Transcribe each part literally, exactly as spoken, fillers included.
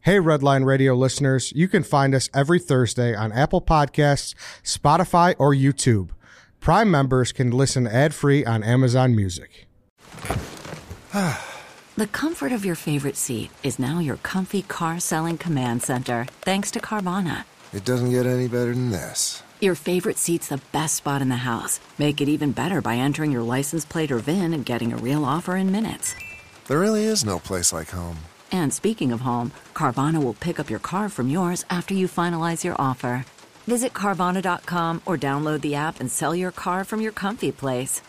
Hey, Redline Radio listeners, you can find us every Thursday on Apple Podcasts, Spotify, or YouTube. Prime members can listen ad-free on Amazon Music. The comfort of your favorite seat is now your comfy car-selling command center, thanks to Carvana. It doesn't get any better than this. Your favorite seat's the best spot in the house. Make it even better by entering your license plate or V I N and getting a real offer in minutes. There really is no place like home. And speaking of home, Carvana will pick up your car from yours after you finalize your offer. Visit Carvana dot com or download the app and sell your car from your comfy place.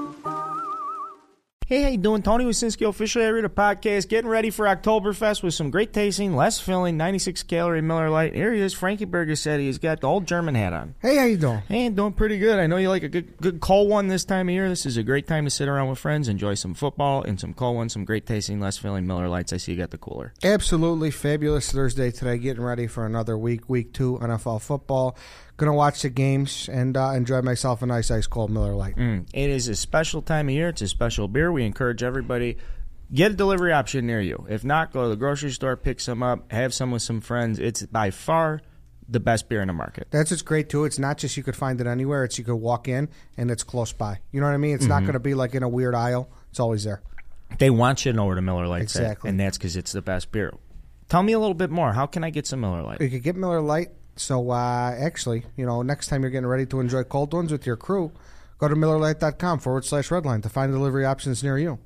Hey, how you doing? Tony Wasinski, officially every podcast, getting ready for Oktoberfest with some great tasting, less filling, ninety-six calorie Miller Lite. Here he is, Frankie Berger said he's got the old German hat on. Hey, how you doing? Hey, doing pretty good. I know you like a good, good cold one this time of year. This is a great time to sit around with friends, enjoy some football and some cold ones, some great tasting, less filling Miller Lights. I see you got the cooler. Absolutely fabulous Thursday today, getting ready for another week, week two N F L football. Going to watch the games and uh, enjoy myself a nice ice cold Miller Lite. Mm. It is a special time of year. It's a special beer. We encourage everybody, get a delivery option near you. If not, go to the grocery store, pick some up, have some with some friends. It's by far the best beer in the market. That's what's great, too. It's not just you could find it anywhere. It's you could walk in, and it's close by. You know what I mean? It's mm-hmm. not going to be like in a weird aisle. It's always there. They want you to know where the Miller Lite's exactly. at, and that's because it's the best beer. Tell me a little bit more. How can I get some Miller Lite? You could get Miller Lite. So, uh, actually, you know, next time you're getting ready to enjoy cold ones with your crew, go to MillerLite.com forward slash Redline to find delivery options near you.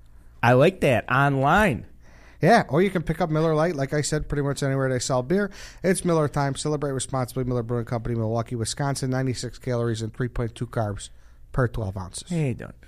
I like that. Online. Yeah, or you can pick up Miller Lite, like I said, pretty much anywhere they sell beer. It's Miller time. Celebrate responsibly. Miller Brewing Company, Milwaukee, Wisconsin. ninety-six calories and three point two carbs per twelve ounces. Hey, you doing?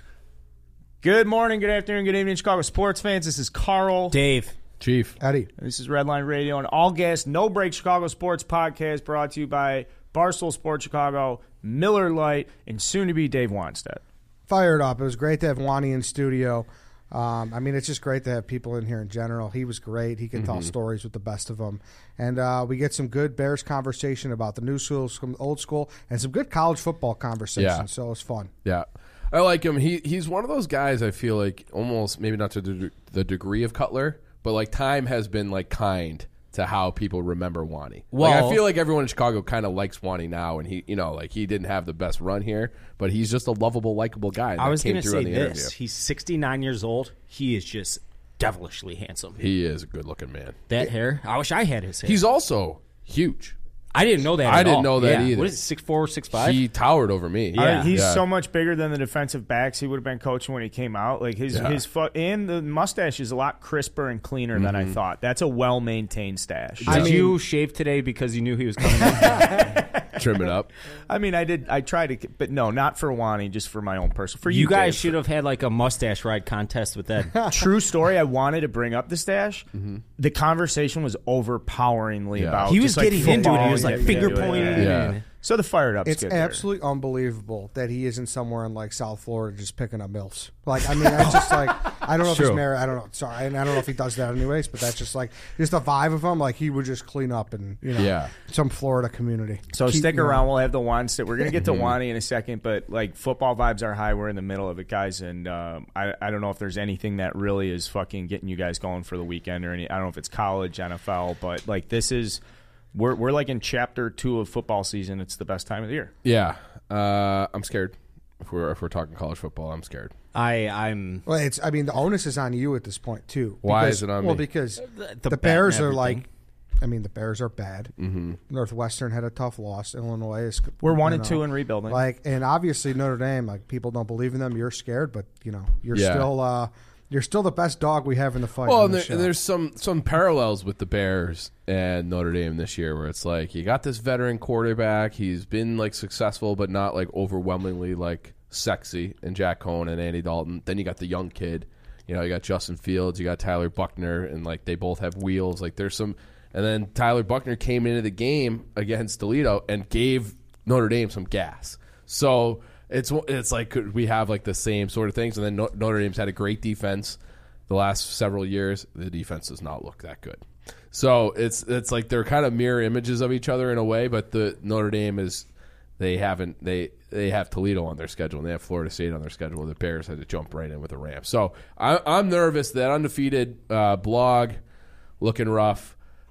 Good morning, good afternoon, good evening, Chicago sports fans. This is Carl. Dave. Chief. Eddie. This is Redline Radio, an all-gas, no-break Chicago sports podcast brought to you by Barstool Sports Chicago, Miller Lite, and soon-to-be Dave Wanstead. Fired up. It was great to have Wani in studio. Um, I mean, it's just great to have people in here in general. He was great. He can mm-hmm. tell stories with the best of them. And uh, we get some good Bears conversation about the new school, some old school, and some good college football conversation. Yeah. So it was fun. Yeah. I like him. He He's one of those guys I feel like almost, maybe not to the, the degree of Cutler, but, like, time has been, like, kind to how people remember Wani. Well, like, I feel like everyone in Chicago kind of likes Wani now, and he, you know, like, he didn't have the best run here, but he's just a lovable, likable guy. I was going to say this. Interview. He's sixty-nine years old. He is just devilishly handsome. He is a good-looking man. That hair. I wish I had his hair. He's also huge. I didn't know that at I didn't all. know that yeah. either. What is it, six four, six five? He towered over me. Yeah. Uh, he's yeah. so much bigger than the defensive backs he would have been coaching when he came out. Like his yeah. his fu- and the mustache is a lot crisper and cleaner mm-hmm. than I thought. That's a well-maintained stash. Did I mean, you shave today because you knew he was coming in? Trim it up. I mean, I did. I tried to, but no, not for Wani, just for my own personal. For you, you guys Dave. should have had like a mustache ride contest with that. True story. I wanted to bring up the stash. Mm-hmm. The conversation was overpoweringly yeah. about. He was just getting like into it. He was like yeah, finger yeah, pointing. Yeah. Yeah. So the fired up. It's absolutely there. Unbelievable that he isn't somewhere in like South Florida just picking up milfs. Like, I mean, that's just like I don't know if True. he's married. I don't know. Sorry, and I don't know if he does that anyways. But that's just like just the vibe of him. Like he would just clean up in you know yeah. some Florida community. So Keep, stick you know, around. We'll have the Wanstead. We're gonna get to Wani in a second, but like football vibes are high. We're in the middle of it, guys, and um, I I don't know if there's anything that really is fucking getting you guys going for the weekend or any. I don't know if it's college, N F L, but like this is. We're we're like in chapter two of football season. It's the best time of the year. Yeah, uh, I'm scared. If we're if we're talking college football, I'm scared. I I'm. Well, it's. I mean, the onus is on you at this point too. Why because, is it on well, me? Well, because the, the, the Bears are like. I mean, the Bears are bad. Mm-hmm. Northwestern had a tough loss. Illinois is. We're one and know, two and rebuilding. Like, and obviously Notre Dame. Like, people don't believe in them. You're scared, but you know, you're yeah. still. Uh, You're still the best dog we have in the fight. Well, the there, there's some some parallels with the Bears and Notre Dame this year, where it's like you got this veteran quarterback. He's been like successful, but not like overwhelmingly like sexy. And Jack Cohn and Andy Dalton. Then you got the young kid. You know, you got Justin Fields, you got Tyler Buckner, and like they both have wheels. Like there's some, and then Tyler Buckner came into the game against Toledo and gave Notre Dame some gas. So. It's it's like could we have like the same sort of things, and then Notre Dame's had a great defense the last several years. The defense does not look that good, so it's it's like they're kind of mirror images of each other in a way. But the Notre Dame is they haven't they they have Toledo on their schedule and they have Florida State on their schedule. The Bears had to jump right in with the Rams, so I, I'm nervous that undefeated uh, blog looking rough.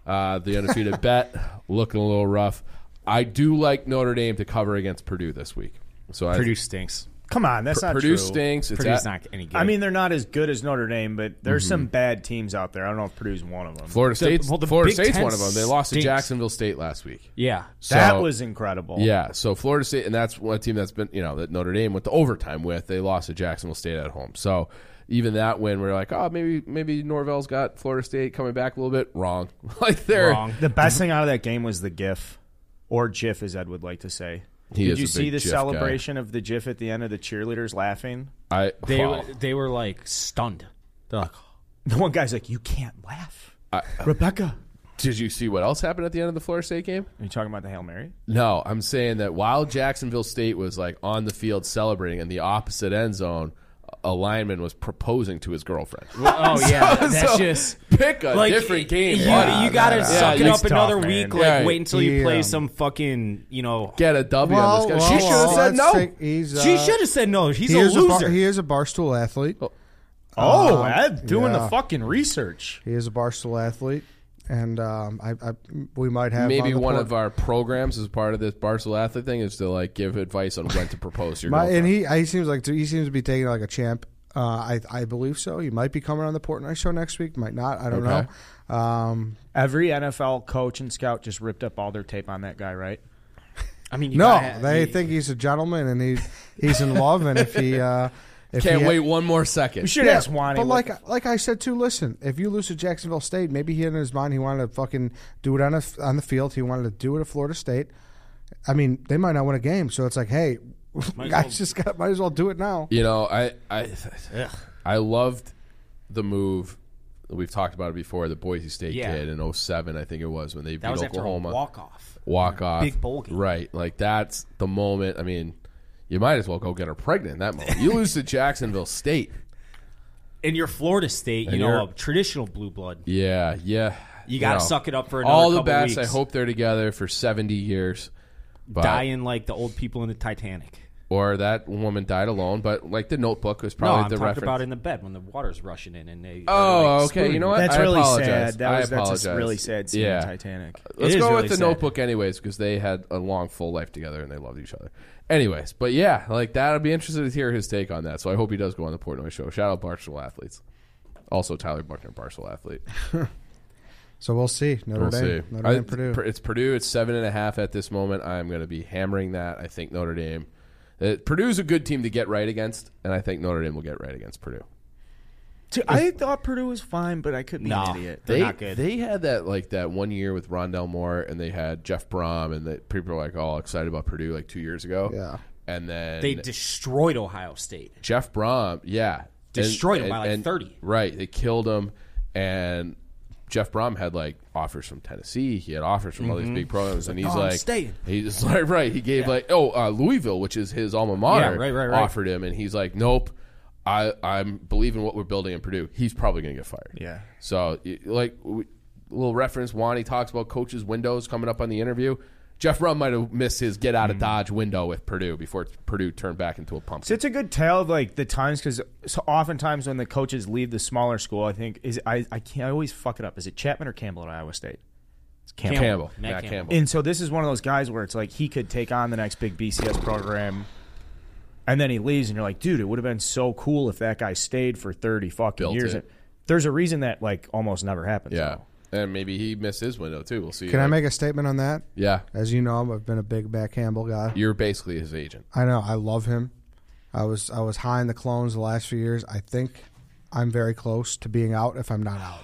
Uh, the undefeated bet looking a little rough. I do like Notre Dame to cover against Purdue this week. So I, Purdue stinks. Come on, that's P- not Purdue true. stinks. It's Purdue's at, not any good. I mean, they're not as good as Notre Dame, but there's some bad teams out there. I don't know if Purdue's one of them. Florida State's, well, the Florida Big State's Ten one of them. They lost stinks. to Jacksonville State last week. yeah. So, that was incredible. Yeah, so Florida State, and that's one team that's been, you know, that Notre Dame went to overtime with. They lost to Jacksonville State at home. So even that win, we're like, oh, maybe maybe Norvell's got Florida State coming back a little bit. Wrong. like they're Wrong. The best thing out of that game was the GIF, or GIF, as Ed would like to say. He Did is you a see big the GIF celebration of the GIF at the end of the cheerleaders laughing? I They wow. were, they were like stunned. They're like, The one guy's like, "You can't laugh, I- Rebecca." Did you see what else happened at the end of the Florida State game? Are you talking about the Hail Mary? No, I'm saying that while Jacksonville State was like on the field celebrating in the opposite end zone, a lineman was proposing to his girlfriend. oh yeah, that's So, just pick a like different game. You, buddy. you gotta Yeah, suck it you- up it's tough, another man. week. Like Yeah, wait until you he, play um, some fucking you know. Get a W on this guy. she should have said let's no. take- he's, uh, She should have said no. He's he a is loser. A bar, he is a barstool athlete. Oh, Um, Ed doing yeah. the fucking research. He is a barstool athlete, and um, I, I we might have Maybe on the one port- of our programs as part of this Barcelona athlete thing is to like give advice on when to propose to your My, girlfriend. and he he seems like he seems to be taking it like a champ. Uh, I I believe so. He might be coming on the Portnoy show next week. Might not. I don't Okay. know. Um, Every N F L coach and scout just ripped up all their tape on that guy, right? I mean, you no, gotta- they you- think he's a gentleman and he he's in love. And if he uh, if Can't he wait one more second. We should Yeah, ask Wani. but what like like I said too, listen, if you lose to Jacksonville State, maybe he had in his mind he wanted to fucking do it on a, on the field. He wanted to do it at Florida State. I mean, they might not win a game, so it's like, hey, Might as guys, well- just got might as well do it now. You know, I I Ugh. I loved the move. We've talked about it before. The Boise State Yeah. kid in oh seven, I think it was, when they beat that was after a Oklahoma. walk off. Walk off, Big bowl game. right? Like that's the moment. I mean, you might as well go get her pregnant in that moment. You lose to Jacksonville State. In your Florida State, you And know, you're- a traditional blue blood. Yeah, yeah. You got to know, suck it up for another all the couple best. weeks. I hope they're together for seventy years. But, Dying like the old people in the Titanic. or that woman died alone. But like the Notebook was No, probably I'm the talking reference. about in the bed when the water's rushing in and they. Oh, are, like, okay. You spooning know what? That's I really apologize. sad. That I was that's a apologize. really sad scene Yeah. in Titanic. Let's is go really with the sad. Notebook anyways, because they had a long, full life together and they loved each other. Anyways, but yeah, like that. I'd be interested to hear his take on that. So I hope he does go on the Portnoy show. Shout out Barstool Athletes. Also, Tyler Buckner, Barstool Athlete. So we'll see. Notre We'll Dame, see. Notre I- Dame, Purdue. It's Purdue. It's seven and a half at this moment. I'm going to be hammering that. I think Notre Dame. Uh, Purdue's a good team to get right against, and I think Notre Dame will get right against Purdue. Dude, I thought Purdue was fine, but I could be No. an idiot. They're they, not good. They had that like that one year with Rondell Moore, and they had Jeff Brom, and that people were like all excited about Purdue like two years ago. Yeah. and then They destroyed Ohio State. Jeff Brom, yeah, Destroyed And- him by, and- like, thirty. Right, they killed him, and Jeff Brom had like offers from Tennessee. He had offers from all these big programs, and he's "No, I'm like, staying." he's like, right. He gave like, oh, uh, Louisville, which is his alma mater, Yeah, right, right, right. offered him, and he's like, nope. I I'm believing what we're building in Purdue. He's probably going to get fired. Yeah. So y- like we, little reference, Wani talks about coaches' windows coming up on the interview. Jeff Brum might have missed his get out of Dodge window with Purdue before Purdue turned back into a pumpkin. So it's a good tale of like the times because so oftentimes when the coaches leave the smaller school, I think is I I can't I always fuck it up. Is it Chapman or Campbell at Iowa State? It's Campbell. Campbell, Matt Matt Campbell. Campbell. And so this is one of those guys where it's like he could take on the next big B C S program, and then he leaves, and you're like, dude, it would have been so cool if that guy stayed for thirty fucking Built years. it. There's a reason that like almost never happens. Yeah, though. and maybe he missed his window too. We'll see. Can I Like, make a statement on that? Yeah, As you know, I've been a big Matt Campbell guy. you're basically his agent. I know. I love him. I was I was high in the clones the last few years. I think I'm very close to being out if I'm not out.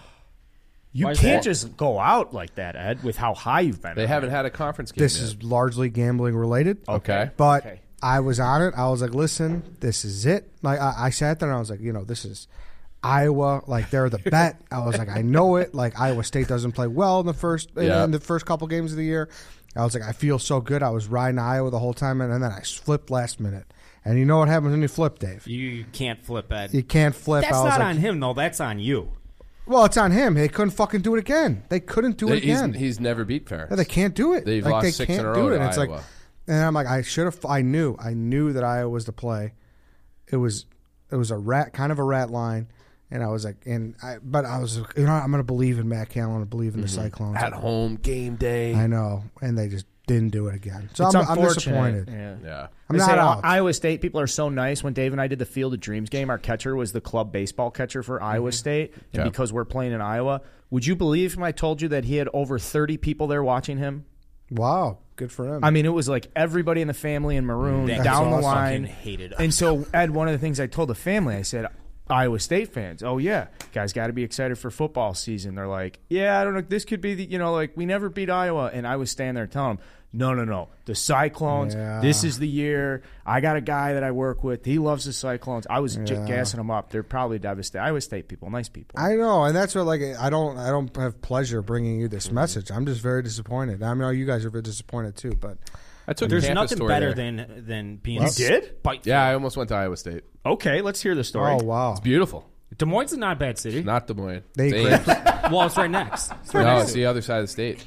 You Why is can't that? just go out like that, Ed, with how high you've been. They haven't had a conference game. This yet. is largely gambling related. okay. But Okay. I was on it. I was like, listen, this is it. Like I, I sat there and I was like, you know, this is Iowa. Like they're the bet. I was like, I know it. Like Iowa State doesn't play well in the first in, Yeah. in the first couple games of the year. I was like, I feel so good. I was riding Iowa the whole time, and, and then I flipped last minute. And you know what happens when you flip, Dave? You can't flip Ed. You can't flip. That's I was not like, on him though. That's on you. Well, it's on him. They couldn't fucking do it again. They couldn't do it He's, again. he's never beat Ferris. Yeah, they can't do it. They've like, lost they six can't in a do row it. to And it's Iowa. like, and I'm like, I should have. I knew. I knew that Iowa was the play. It was. It was a rat, kind of a rat line, And I was like, and I, but I was, you know, I'm going to believe in Matt Cameron. I believe in the Mm-hmm. Cyclones At home game day. I know, and they just didn't do it again. So It's I'm, I'm unfortunate. disappointed. Yeah. Yeah. I'm I not say, out. Iowa State people are so nice. When Dave and I did the Field of Dreams game, our catcher was the club baseball catcher for Iowa State. And Yeah. because we're playing in Iowa, would you believe if I told you that he had over thirty people there watching him? Wow, good for him. I mean, it was like everybody in the family in maroon That down the fucking line. hated us. And so, Ed, one of the things I told the family, I said, Iowa State fans, oh yeah, guys, got to be excited for football season. They're like, yeah, I don't know, this could be the, you know, like we never beat Iowa, and I was standing there telling them, no, no, no, the Cyclones, Yeah. this is the year. I got a guy that I work with, he loves the Cyclones. I was j- Yeah. gassing them up. They're probably devastated. Iowa State people, nice people. I know, and that's what like I don't I don't have pleasure bringing you this Mm-hmm. message. I'm just very disappointed. I know you guys are very disappointed too, but I took There's a campus nothing tour better there. than than being. You did? Spiteful. Yeah, I almost went to Iowa State. Okay, let's hear the story. oh wow, It's beautiful. Des Moines is not a bad city. Not Des Moines. They It's eat Ames. Well, it's right next. It's right No, next it's to the other side of the state.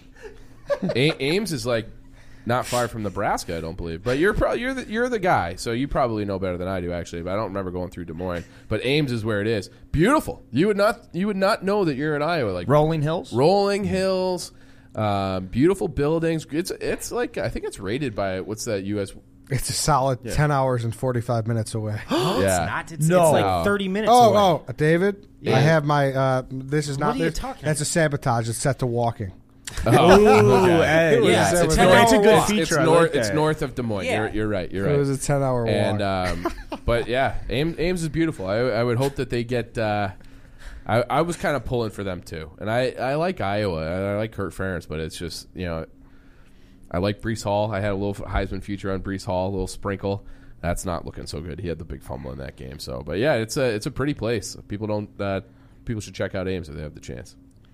A- Ames is like not far from Nebraska, I don't believe. But you're probably you're the, you're the guy, so you probably know better than I do actually. But I don't remember going through Des Moines. But Ames is where it is. Beautiful. You would not you would not know that you're in Iowa. Like Rolling Hills? rolling hills, um, beautiful buildings. It's it's like I think it's rated by what's that U S it's a solid ten hours and forty five minutes away. Oh, Yeah. it's not. It's, No. it's like No. thirty minutes oh, away. oh, David, Yeah. I have my. Uh, this is not. are you this, talking That's a sabotage. It's set to walking. Ooh, Ed. It was- Yeah, it it's was a ten north- hour It's a good walk. feature. It's I north. like It's that. north of Des Moines. Yeah. You're, you're right. You're It right. was a ten hour walk. And um, but yeah, Ames, Ames is beautiful. I, I would hope that they get. Uh, I, I was kind of pulling for them too, and I, I like Iowa. I, I like Kurt Ferentz, but it's just you know, I like Brees Hall. I had a little Heisman future on Brees Hall, a little sprinkle. That's not looking so good. He had the big fumble in that game. So, but yeah, it's a it's a pretty place. People don't. Uh, people should check out Ames if they have the chance.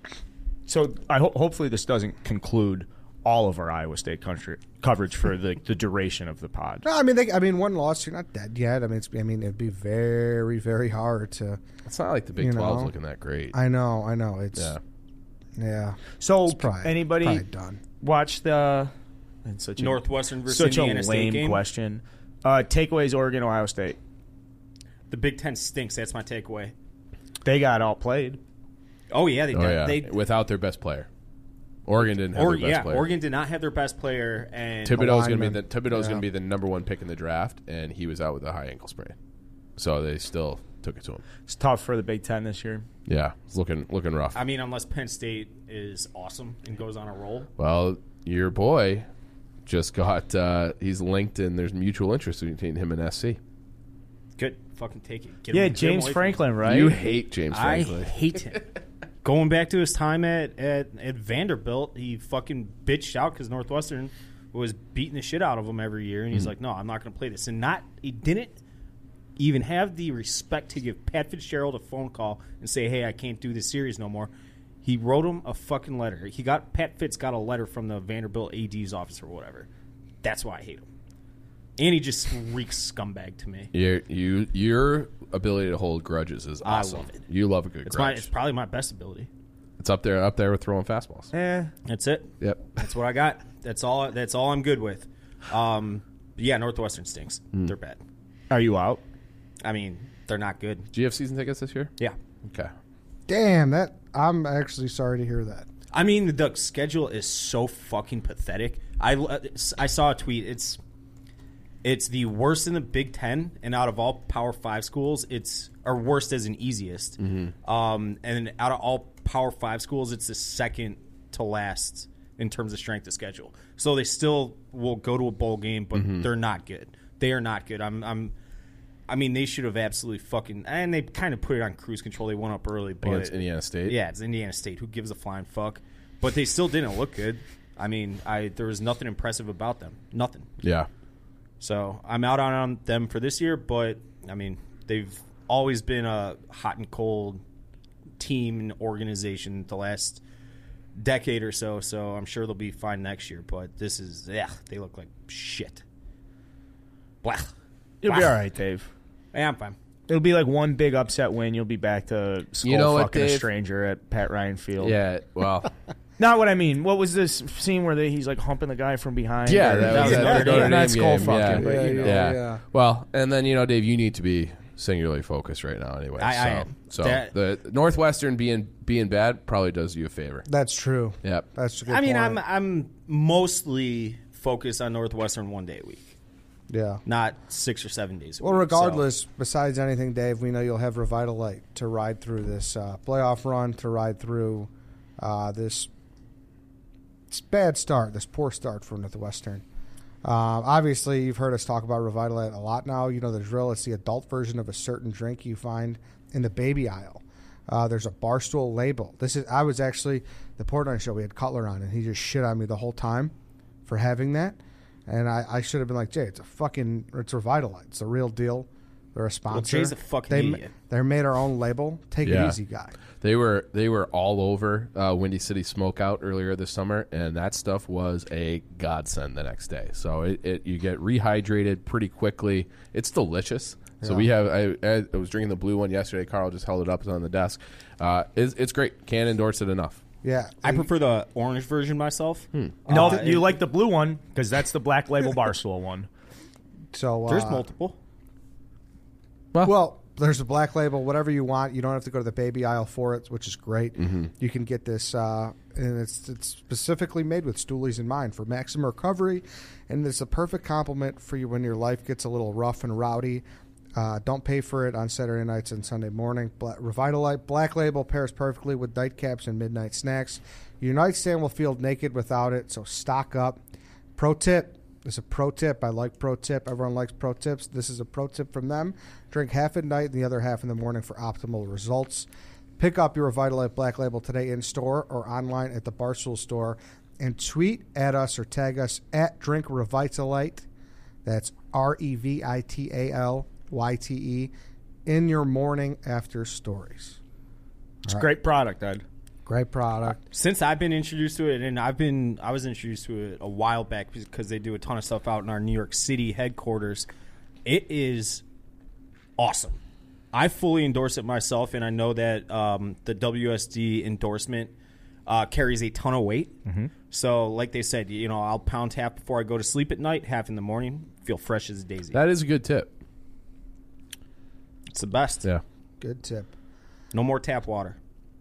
So I ho- hopefully this doesn't conclude all of our Iowa State country coverage for the, the duration of the pod. No, I mean, they, I mean, one loss, you're not dead yet. I mean, it's, I mean, it'd be very, very hard to. It's not like the Big You twelve's know. looking that great. I know, I know. It's yeah. yeah. So It's probably, anybody probably done. watch the? It's such a, Northwestern versus such Indiana a State lame game. question. Uh, takeaways: Oregon, Ohio State. The Big Ten stinks. That's my takeaway. They got outplayed. Oh yeah, they Oh did. yeah. They Without their best player. Oregon didn't have or, their best yeah, player. Oregon did not have their best player, and Thibodeau's going to be lineman. the Thibodeau's Yeah. going to be the number one pick in the draft, and he was out with a high ankle sprain, so they still took it to him. It's tough for the Big Ten this year. Yeah, it's looking looking rough. I mean, unless Penn State is awesome and goes on a roll. Well, your boy just got uh, he's linked, and there's mutual interest between him and S C. Good, fucking take it. Get Yeah, him- get him James away from Franklin, me. right? You hate James I Franklin. hate him. Going back to his time at, at, at Vanderbilt, he fucking bitched out because Northwestern was beating the shit out of him every year, and he's like, "No, I'm not going to play this." And not he didn't even have the respect to give Pat Fitzgerald a phone call and say, "Hey, I can't do this series no more." He wrote him a fucking letter. He got Pat Fitz got a letter from the Vanderbilt A D's office or whatever. That's why I hate him. And he just reeks scumbag to me. Your you your ability to hold grudges is I awesome. love it. You love a good It's my grudge. it's probably my best ability. It's up there up there with throwing fastballs. Eh. That's it. Yep. That's what I got. That's all. That's all I'm good with. Um, yeah, Northwestern stinks. Hmm. They're bad. Are you out? I mean, they're not good. Do you have season tickets this year? Yeah. Okay. Damn, that I'm actually sorry to hear that. I mean, the schedule is so fucking pathetic. I, I saw a tweet. It's it's the worst in the Big Ten, and out of all Power Five schools, it's or worst as an easiest. Mm-hmm. Um, and out of all Power Five schools, it's the second to last in terms of strength of schedule. So they still will go to a bowl game, but Mm-hmm. they're not good. They are not good. I'm. I'm I mean, they should have absolutely fucking and they kind of put it on cruise control. They went up early, but Against Indiana State. yeah, it's Indiana State. Who gives a flying fuck? But they still didn't look good. I mean, I there was nothing impressive about them. Nothing. Yeah. So I'm out on them for this year. But I mean, they've always been a hot and cold team and organization the last decade or so. So I'm sure they'll be fine next year. But this is yeah, they look like shit. Blah. You'll be Blah. all right, Dave. Yeah, I'm fine. It'll be like one big upset win. You'll be back to skull You know what, fucking a Dave? stranger at Pat Ryan Field. Yeah. Well. Not what I mean. What was this scene where they, he's like humping the guy from behind? Yeah, Or- that was at not, the Notre not Dame skull game, fucking, yeah. but Yeah, you know. yeah. Yeah. Well, and then you know, Dave, you need to be singularly focused right now anyway. I- I so am. so That- the Northwestern being being bad probably does you a favor. That's true. Yep. That's a good I mean, point. I'm I'm mostly focused on Northwestern one day a week, yeah. not six or seven days a Well, week. regardless, besides anything, Dave, we know you'll have Revitalite to ride through this uh, playoff run, to ride through uh, this, this bad start, this poor start for Northwestern. Um, obviously, you've heard us talk about Revitalite a lot now. You know the drill. It's the adult version of a certain drink you find in the baby aisle. Uh, there's a Barstool label. This is I was actually the Portland show. We had Cutler on, and he just shit on me the whole time for having that. And I, I should have been like, Jay, it's a fucking, it's Revitalite. It's a real deal. They're a sponsor. Jay's a fucking they, idiot. They made our own label. Take Yeah. it easy, guy. They were they were all over uh, Windy City Smokeout earlier this summer, and that stuff was a godsend the next day. So it, it you get rehydrated pretty quickly. It's delicious. So Yeah. we have. I, I was drinking the blue one yesterday. Carl just held it up. It's on the desk. Uh, it's, it's great. Can't endorse it enough. Yeah. I prefer the orange version myself. Hmm. No, Uh, you it- like the blue one because that's the Black Label Barstool one. So uh, There's multiple. Well, there's a black label, whatever you want. You don't have to go to the baby aisle for it, which is great. Mm-hmm. You can get this, uh, and it's it's specifically made with Stoolies in mind for maximum recovery, and it's a perfect complement for you when your life gets a little rough and rowdy. Uh, don't pay for it on Saturday nights and Sunday morning. Black, Revitalite Black Label pairs perfectly with nightcaps and midnight snacks. Your nightstand will feel naked without it, so stock up. Pro tip. This is a pro tip. I like pro tip. Everyone likes pro tips. This is a pro tip from them. Drink half at night and the other half in the morning for optimal results. Pick up your Revitalite Black Label today in store or online at the Barstool store, and tweet at us or tag us at Drink Revitalite. That's R E V I T A L Y T E in your morning after stories. It's a great product, Ed. Great product. Since I've been introduced to it, and I've been, I was introduced to it a while back because they do a ton of stuff out in our New York City headquarters. It is awesome. I fully endorse it myself, and I know that um, the W S D endorsement uh, carries a ton of weight. Mm-hmm. So, like they said, you know, I'll pound half before I go to sleep at night, half in the morning, feel fresh as a daisy. That is a good tip. It's the best. Yeah. Good tip. No more tap water.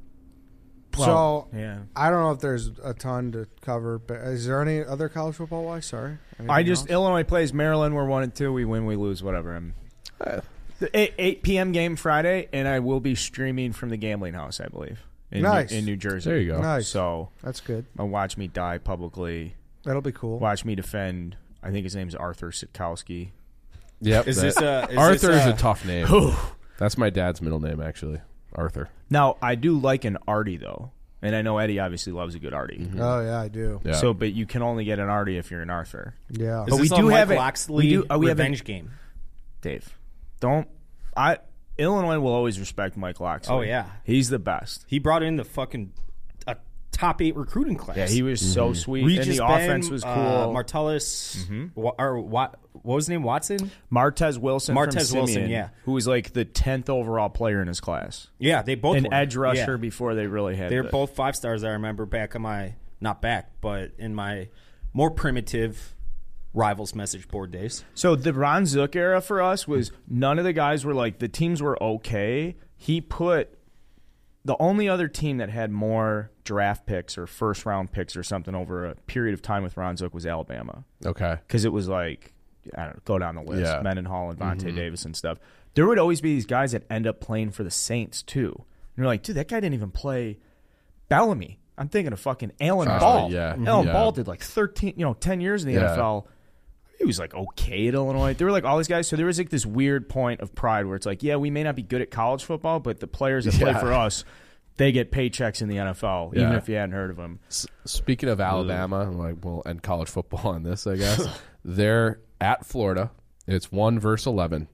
So, yeah. I don't know if there's a ton to cover, but is there any other college football wise? Sorry. I Anything just else? Illinois plays Maryland. We're one and two. We win, we lose, whatever. I'm, the eight, eight p.m. game Friday, and I will be streaming from the gambling house, I believe, in, Nice. New, in New Jersey. There you go. Nice. So That's good. I'll watch me die publicly. That'll be cool. Watch me defend. I think his name's Arthur Sitkowski. Yep. Is that- this a is Arthur this is a, a tough name. That's my dad's middle name, actually. Arthur. Now I do like an Artie though, and I know Eddie obviously loves a good Artie. Oh, yeah, I do. Yeah. So, but you can only get an Artie if you're an Arthur. Yeah. Is But we this a do Mike have a- Loxley we do- uh, we have a- revenge game? Dave, don't I? Illinois will always respect Mike Loxley. Oh, yeah. he's the best. He brought in the fucking a top eight recruiting class. Yeah, he was so sweet, Regis and the Ben, offense was cool. Uh, Martellus, Wa- or what? What was his name? Watson. Martez Wilson, Martez from Wilson, Simeon, yeah. who was like the tenth overall player in his class, Yeah, they both an were. edge rusher Yeah. before they really had. They're the- both five stars. I remember back on my not back, but in my more primitive rivals message board days. So the Ron Zook era for us was none of the guys were like the teams were okay. He put the only other team that had more draft picks or first round picks or something over a period of time with Ron Zook was Alabama. Okay. Because it was like, I don't know, go down the list. Yeah. Mendenhall and Vontae Davis and stuff. There would always be these guys that end up playing for the Saints too. And you're like, dude, that guy didn't even play Bellamy. I'm thinking of fucking Alan Josh, Ball. yeah. Alan Yeah. Ball did like thirteen, you know, ten years in the Yeah. N F L. He was like okay at Illinois. There were like all these guys. So there was like this weird point of pride where it's like, yeah, we may not be good at college football, but the players that play Yeah. for us, they get paychecks in the N F L, even Yeah. if you hadn't heard of them. S- Speaking of Alabama, like we'll end college football on this, I guess. They're at Florida. It's one versus eleven.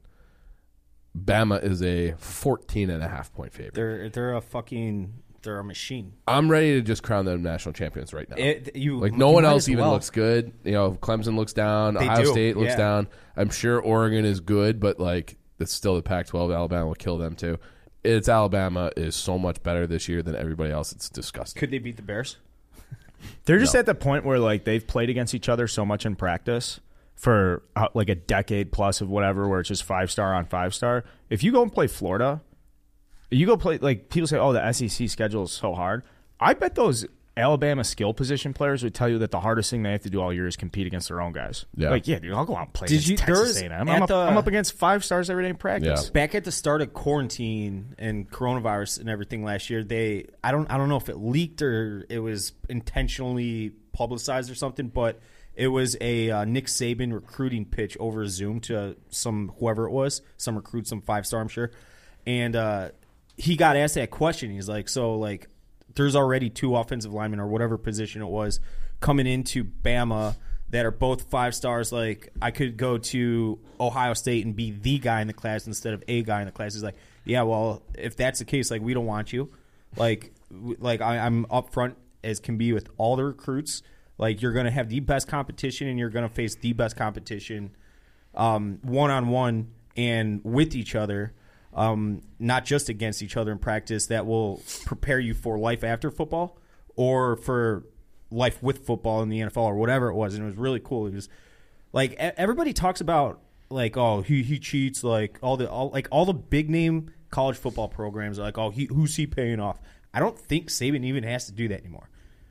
Bama is a fourteen and a half point favorite. They're they're a fucking they're a machine. I'm ready to just crown them national champions right now. It, you like no you one might else as even well. looks good. You know, Clemson looks down. They Ohio do, State looks yeah. down. I'm sure Oregon is good, but like it's still the Pac twelve. Alabama will kill them too. It's Alabama is so much better this year than everybody else. It's disgusting. Could they beat the Bears? They're just No. at the point where like they've played against each other so much in practice. for uh, like a decade plus of whatever, where it's just five star on five star. If you go and play Florida, you go play, like people say, oh, the S E C schedule is so hard. I bet those Alabama skill position players would tell you that the hardest thing they have to do all year is compete against their own guys. Yeah. Like, yeah, dude, I'll go out and play Did against you, Texas A and M. I'm, up, the, I'm up against five stars every day in practice. Yeah. Back at the start of quarantine and coronavirus and everything last year, they I don't I don't know if it leaked or it was intentionally publicized or something, but it was a uh, Nick Saban recruiting pitch over Zoom to some whoever it was, some recruit, some five star, I'm sure, and uh, he got asked that question. He's like, so like. There's already two offensive linemen or whatever position it was coming into Bama that are both five stars. Like, I could go to Ohio State and be the guy in the class instead of a guy in the class. He's like, yeah, well, if that's the case, like, we don't want you. Like, like I, I'm upfront as can be with all the recruits. Like, you're going to have the best competition and you're going to face the best competition um, one-on-one and with each other. Um, not just against each other in practice, that will prepare you for life after football or for life with football in the N F L or whatever it was. And it was really cool. It was like everybody talks about like, oh, he he cheats, like all the all, like all the big name college football programs are like, oh, he, who's he paying off? I don't think Saban even has to do that anymore.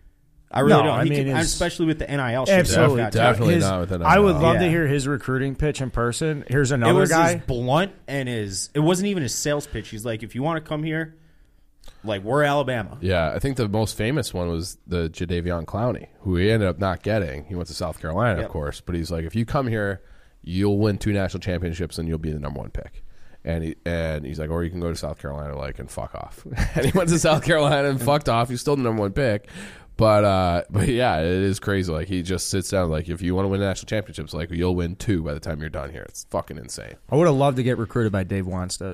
I really no, don't. I He mean, can, his, especially with the N I L shit. Absolutely, that definitely his, not with an I would love Yeah. to hear his recruiting pitch in person. Here's It another was guy. his blunt and his. It wasn't even his sales pitch. He's like, if you want to come here, like we're Alabama. Yeah, I think the most famous one was the Jadeveon Clowney, who he ended up not getting. He went to South Carolina, Yep. of course, but he's like, if you come here, you'll win two national championships and you'll be the number one pick. And he and he's like, or you can go to South Carolina, like, and fuck off. And he went to South Carolina and fucked off. He's still the number one pick. But uh, but yeah, it is crazy. Like, he just sits down. Like, if you want to win national championships, like, you'll win two by the time you're done here. It's fucking insane. I would have loved to get recruited by Dave Wanstead.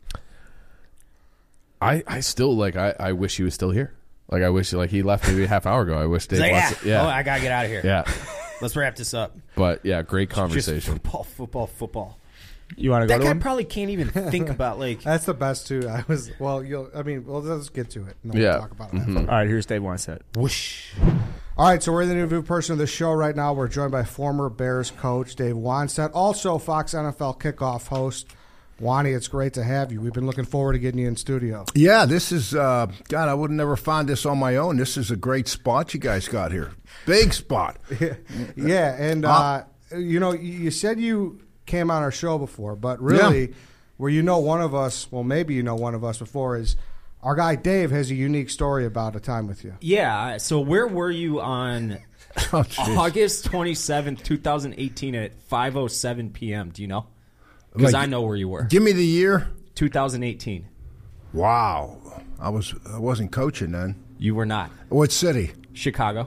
I, I still like. I, I wish he was still here. Like, I wish like he left maybe a half hour ago. I wish Dave. He's like, Wanstead, yeah, yeah, oh, I gotta get out of here. yeah. Let's wrap this up. But yeah, great conversation. Just football, football, football. You want to go That to guy him? probably can't even think about like. That's the best too. I was well. You'll. I mean, well, let's get to it. And then Yeah. we'll talk about it. Mhm. after. All right, here's Dave Wanstead. Whoosh. All right, so we're in the interview person of the show right now. We're joined by former Bears coach Dave Wanstead, also Fox N F L kickoff host. Wani, it's great to have you. We've been looking forward to getting you in studio. Yeah, this is, uh, God, I would have never found this on my own. This is a great spot you guys got here. Big spot. Yeah, and, uh, you know, you said you came on our show before, but really, Yeah. where you know one of us, well, maybe you know one of us before, is our guy Dave has a unique story about a time with you. Yeah. So where were you on Oh, jeez. August twenty-seventh, twenty eighteen at five oh seven p.m.? Do you know? Because Like, I know where you were. Give me the year. twenty eighteen. Wow. I, was, I wasn't coaching then. You were not. What city? Chicago.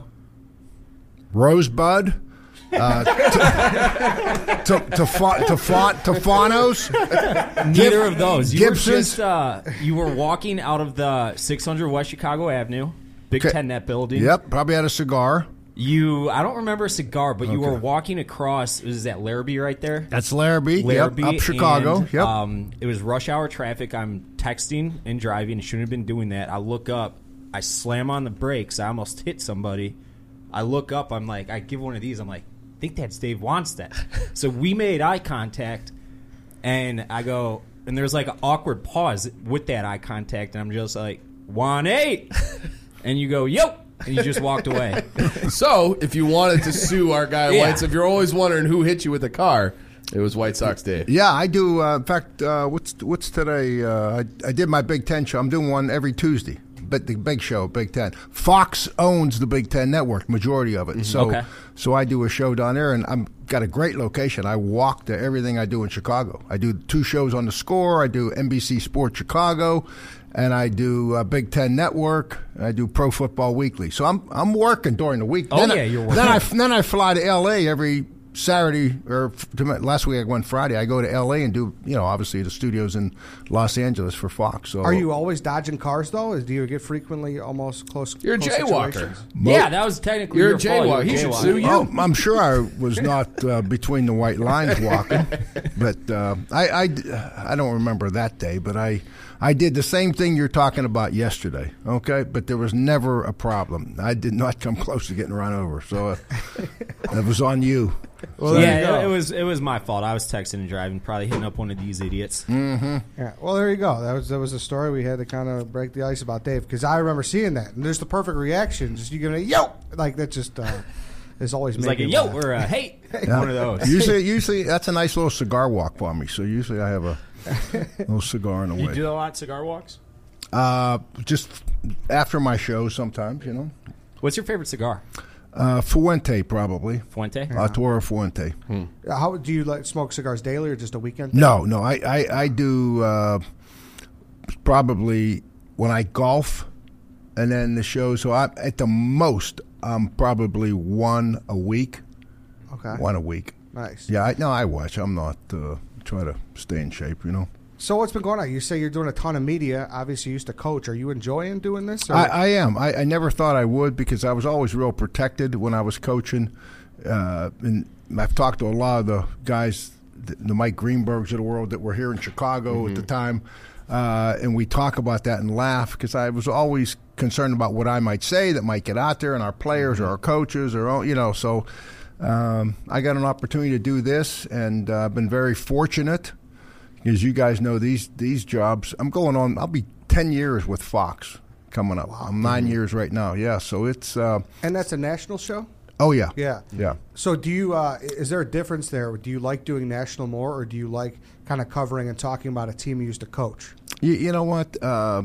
Rosebud? Uh, to, to, to, Tefanos? Neither of those. You Gibson's? were just uh, you were walking out of the six hundred West Chicago Avenue, Big Okay. Ten net building. Yep, probably had a cigar. You, I don't remember a cigar, but you Okay. were walking across. Was that Larrabee right there? That's Larrabee. Larrabee, Yep, up Chicago. and, Yep. Um, it was rush hour traffic. I'm texting and driving. Shouldn't have been doing that. I look up. I slam on the brakes. I almost hit somebody. I look up. I'm like, I give one of these. I'm like, I think that's Dave Wanstead. So we made eye contact, and I go, and there's like an awkward pause with that eye contact, and I'm just like, one eight, and you go, yo. And you just walked away. So, if you wanted to sue our guy Yeah. Whites, if you're always wondering who hit you with the car, it was White Sox Dave. Yeah, I do. Uh, in fact, uh, what's what's today? Uh, I, I did my Big Ten show. I'm doing one every Tuesday. But the big show, Big Ten. Fox owns the Big Ten network, majority of it. So, Okay. so I do a show down there, and I'm got a great location. I walk to everything I do in Chicago. I do two shows on the Score. I do N B C Sports Chicago, and I do uh, Big Ten Network. And I do Pro Football Weekly. So I'm I'm working during the week. Oh, then yeah, I, you're working. Then I then I fly to L A every Saturday, or f- to my- last week I went Friday. I go to L A and do, you know, obviously the studios in Los Angeles for Fox. So Are you always dodging cars, though? Do you get frequently almost close? You're a close jaywalker. situations? Yeah, that was technically You're your a fault. You were jaywalker. He should jaywalking. sue you. Oh, I'm sure I was not uh, between the white lines walking, but uh, I, I, I don't remember that day. But I, I did the same thing you're talking about yesterday. Okay, but there was never a problem. I did not come close to getting run over, so uh, it was on you. Well, there you yeah, go. it, it was it was my fault. I was texting and driving, probably hitting up one of these idiots. Yeah. Well, there you go. That was that was a story we had to kind of break the ice about Dave because I remember seeing that and there's the perfect reaction. Just you giving a yo like that just uh, is always It's like a making yo laugh. or a hey, Yeah. one of those. Usually, usually that's a nice little cigar walk for me. So usually I have a little cigar in the You way. do a lot of cigar walks? Uh, just after my show, sometimes you know. What's your favorite cigar? Uh, Fuente probably. Fuente. Uh, Toro Fuente. How do you like smoke cigars daily or just a weekend? No, no, I I, I do uh, probably when I golf, and then the show. So I at the most I'm probably one a week. Okay. One a week. Nice. Yeah, I, no, I watch. I'm not uh, trying to stay in shape, you know. So what's been going on? You say you're doing a ton of media. Obviously, you used to coach. Are you enjoying doing this? Or? I, I am. I, I never thought I would because I was always real protected when I was coaching. Uh, and I've talked to a lot of the guys, the, the Mike Greenbergs of the world that were here in Chicago at the time. Uh, and we talk about that and laugh because I was always concerned about what I might say that might get out there and our players or our coaches or, you know, so um, I got an opportunity to do this and uh, I've been very fortunate. As you guys know, these these jobs, I'm going on, I'll be ten years with Fox coming up. I'm nine years right now, yeah. So it's, uh, and that's a national show? oh, yeah. Yeah. Yeah. So do you, uh, is there a difference there? Do you like doing national more or do you like kind of covering and talking about a team you used to coach? You, you know what? Uh,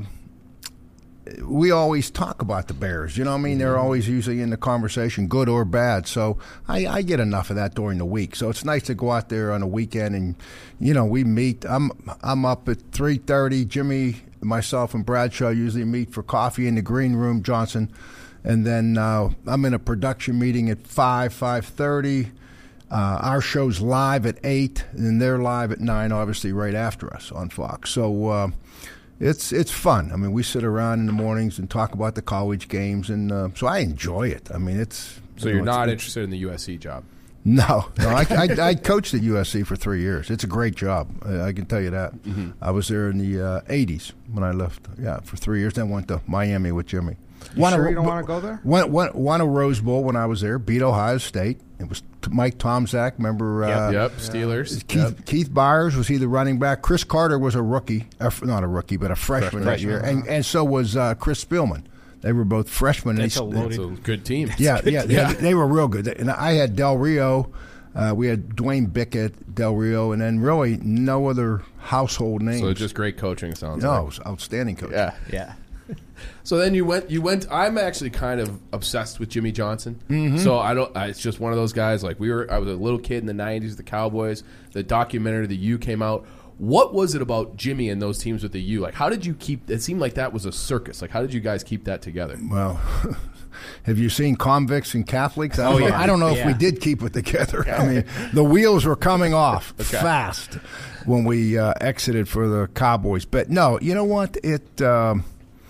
we always talk about the Bears. You know what I mean? They're always usually in the conversation, good or bad. So I, I get enough of that during the week. So it's nice to go out there on a weekend and, you know, we meet. I'm I'm up at three thirty. Jimmy, myself, and Bradshaw usually meet for coffee in the green room, Johnson. And then uh, I'm in a production meeting at five, five thirty. Uh, our show's live at eight, and they're live at nine, obviously, right after us on Fox. So uh, it's it's fun. I mean, we sit around in the mornings and talk about the college games, and uh, so I enjoy it. I mean, it's So you you're know, it's- not it's- interested in the U S C job? No, no. I, I, I coached at U S C for three years. It's a great job. I, I can tell you that. I was there in the uh, eighties when I left. Yeah, for three years. Then went to Miami with Jimmy. You Won sure a- you don't want to go there? Won, won, won a Rose Bowl when I was there. Beat Ohio State. It was t- Mike Tomczak. Remember? Uh, yep, Steelers. Keith, Yep. Keith Byers was he the running back. Chris Carter was a rookie, uh, not a rookie, but a freshman, that year, and and so was uh, Chris Spielman. They were both freshmen. That's They- a loaded- It's a good team. yeah, yeah, yeah, they were real good. And I had Del Rio, uh, we had Dwayne Bickett, Del Rio, and then really no other household names. So just great coaching sounds no, like. it was outstanding coach. Yeah. Yeah. So then you went. You went. I'm actually kind of obsessed with Jimmy Johnson. Mm-hmm. So I don't. I, it's just one of those guys. Like we were. I was a little kid in the nineties. The Cowboys. The documentary, The U, came out. What was it about Jimmy and those teams with the U? Like, how did you keep? It seemed like that was a circus. Like, how did you guys keep that together? Well, have you seen Convicts and Catholics? I don't, Oh, know, yeah. I don't know if Yeah. we did keep it together. I mean, the wheels were coming off fast when we uh, exited for the Cowboys. But no, you know what? It um,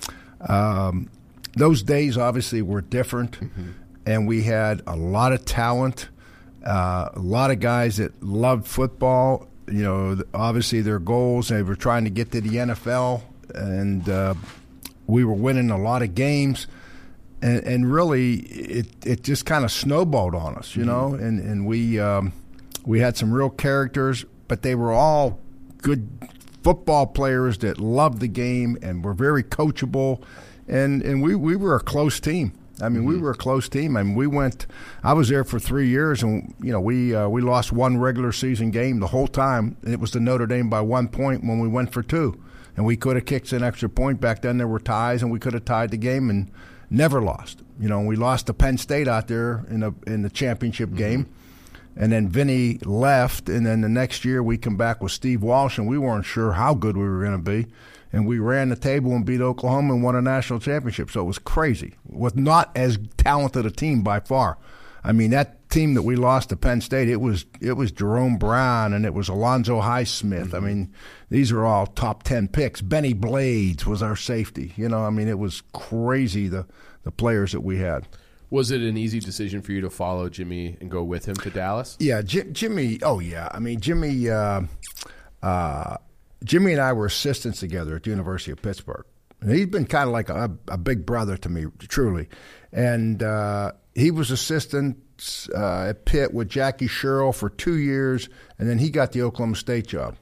um, those days obviously were different, and we had a lot of talent, uh, a lot of guys that loved football. You know, th- obviously their goals, they were trying to get to the N F L, and uh, we were winning a lot of games. And, and really, it it just kind of snowballed on us, you know. And and we um, we had some real characters, but they were all good football players that loved the game and were very coachable. And and we, we were a close team. I mean, we were a close team. I mean, we went. I was there for three years, and you know, we uh, we lost one regular season game the whole time. And it was to Notre Dame by one point when we went for two, and we could have kicked an extra point. Back then, there were ties, and we could have tied the game and never lost. You know, we lost to Penn State out there in the in the championship mm-hmm. game, and then Vinny left, and then the next year we come back with Steve Walsh, and we weren't sure how good we were going to be. And we ran the table and beat Oklahoma and won a national championship. So it was crazy. With not as talented a team by far. I mean, that team that we lost to Penn State, it was it was Jerome Brown and it was Alonzo Highsmith. Mm-hmm. I mean, these are all top ten picks. Benny Blades was our safety. You know, I mean, it was crazy the the players that we had. Was it an easy decision for you to follow Jimmy and go with him to Dallas? Yeah, J- Jimmy. Oh yeah, I mean Jimmy. Uh, uh, Jimmy and I were assistants together at the University of Pittsburgh, He's been kind of like a, a big brother to me, truly. And uh, he was assistant uh, at Pitt with Jackie Sherrill for two years, and then he got the Oklahoma State job.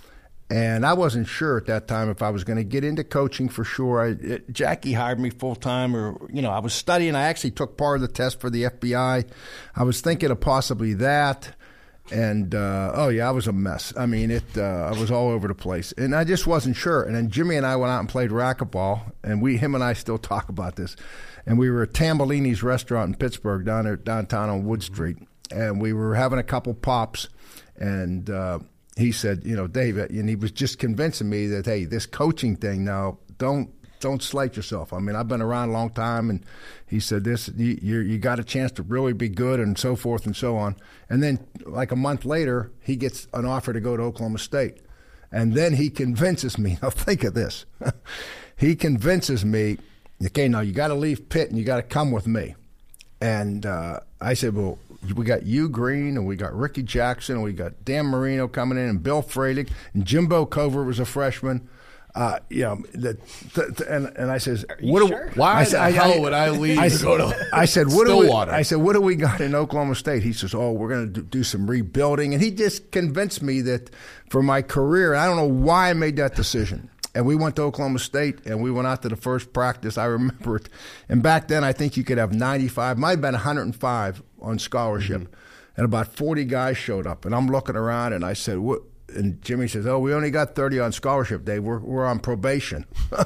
And I wasn't sure at that time if I was going to get into coaching for sure. I, it, Jackie hired me full time, or you know, I was studying. I actually took part of the test for the F B I. I was thinking of possibly that, and uh, oh yeah, I was a mess. I mean, it. Uh, I was all over the place, and I just wasn't sure. And then Jimmy and I went out and played racquetball, and we, him and I, still talk about this. And we were at Tambellini's restaurant in Pittsburgh, down there downtown on Wood Street, and we were having a couple pops, and. Uh, He said, you know, David, and he was just convincing me that, hey, this coaching thing now, don't don't slight yourself. I mean, I've been around a long time, and he said this, you you, you got a chance to really be good, and so forth and so on. And then, like a month later, he gets an offer to go to Oklahoma State, and then he convinces me. Now think of this, he convinces me, okay, now you got to leave Pitt and you got to come with me. And uh, I said, well. We got Hugh Green, and we got Ricky Jackson, and we got Dan Marino coming in, and Bill Freydig, and Jimbo Covert was a freshman. Uh, you know, the, the, the, and and I says, "What? Sure? Do, Why I the said, hell I, would I leave I, to go to I said, "What do we?" Stillwater? I said, "What do we got in Oklahoma State?" He says, "Oh, we're going to do, do some rebuilding," and he just convinced me that for my career, I don't know why I made that decision. And we went to Oklahoma State, and we went out to the first practice. I remember it. And back then, I think you could have ninety-five, might have been one hundred five on scholarship. Mm-hmm. And about forty guys showed up. And I'm looking around, and I said, what? And Jimmy says, oh, we only got thirty on scholarship, Dave. We're, we're on probation.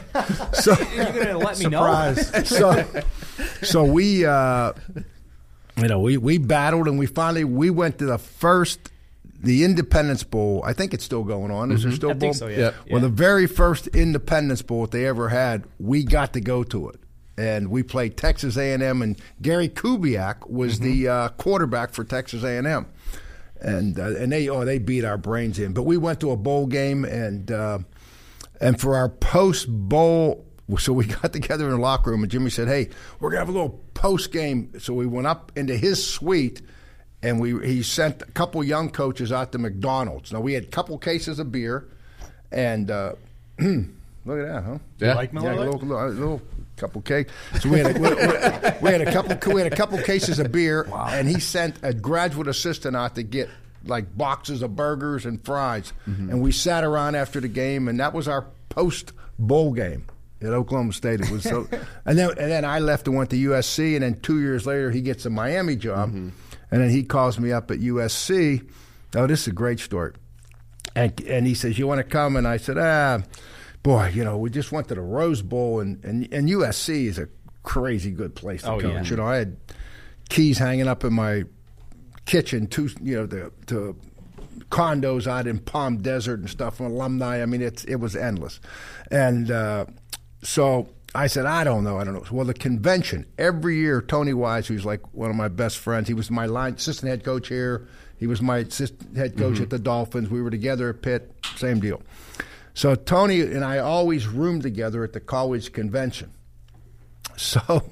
So You're going to let me Surprise. know? so, so we, uh, you know, we, we battled, and we finally, we went to the first, the Independence Bowl. I think it's still going on. Is there still a I bowl? think so, yeah. Yep. Well, the very first Independence Bowl that they ever had, we got to go to it. And we played Texas A and M, and Gary Kubiak was mm-hmm. the uh, quarterback for Texas A and M. And uh, and they oh they beat our brains in. But we went to a bowl game, and uh, and for our post bowl, so we got together in the locker room, and Jimmy said, "Hey, we're gonna have a little post game." So we went up into his suite, and we he sent a couple young coaches out to McDonald's. Now we had a couple cases of beer, and uh, look at that, huh? Yeah. Like Miller Yeah, a Lite? little, little, little couple cake. So we had a, we, we had a couple we had a couple cases of beer, wow. And he sent a graduate assistant out to get like boxes of burgers and fries, mm-hmm. and we sat around after the game, and that was our post bowl game at Oklahoma State. It was so, and then and then I left and went to U S C, and then two years later he gets a Miami job, mm-hmm. and then he calls me up at U S C. Oh, this is a great story, and and he says, "You want to come?" And I said, "Ah." Boy, you know, we just went to the Rose Bowl, and, and, and U S C is a crazy good place to oh, coach. Yeah. You know, I had keys hanging up in my kitchen, two, you know, the, the condos out in Palm Desert and stuff, from alumni. I mean, it's it was endless. And uh, so I said, I don't know, I don't know. Well, the convention, every year, Tony Wise, who's like one of my best friends, he was my line assistant head coach here. He was my assistant head coach mm-hmm. at the Dolphins. We were together at Pitt, same deal. So Tony and I always roomed together at the college convention. So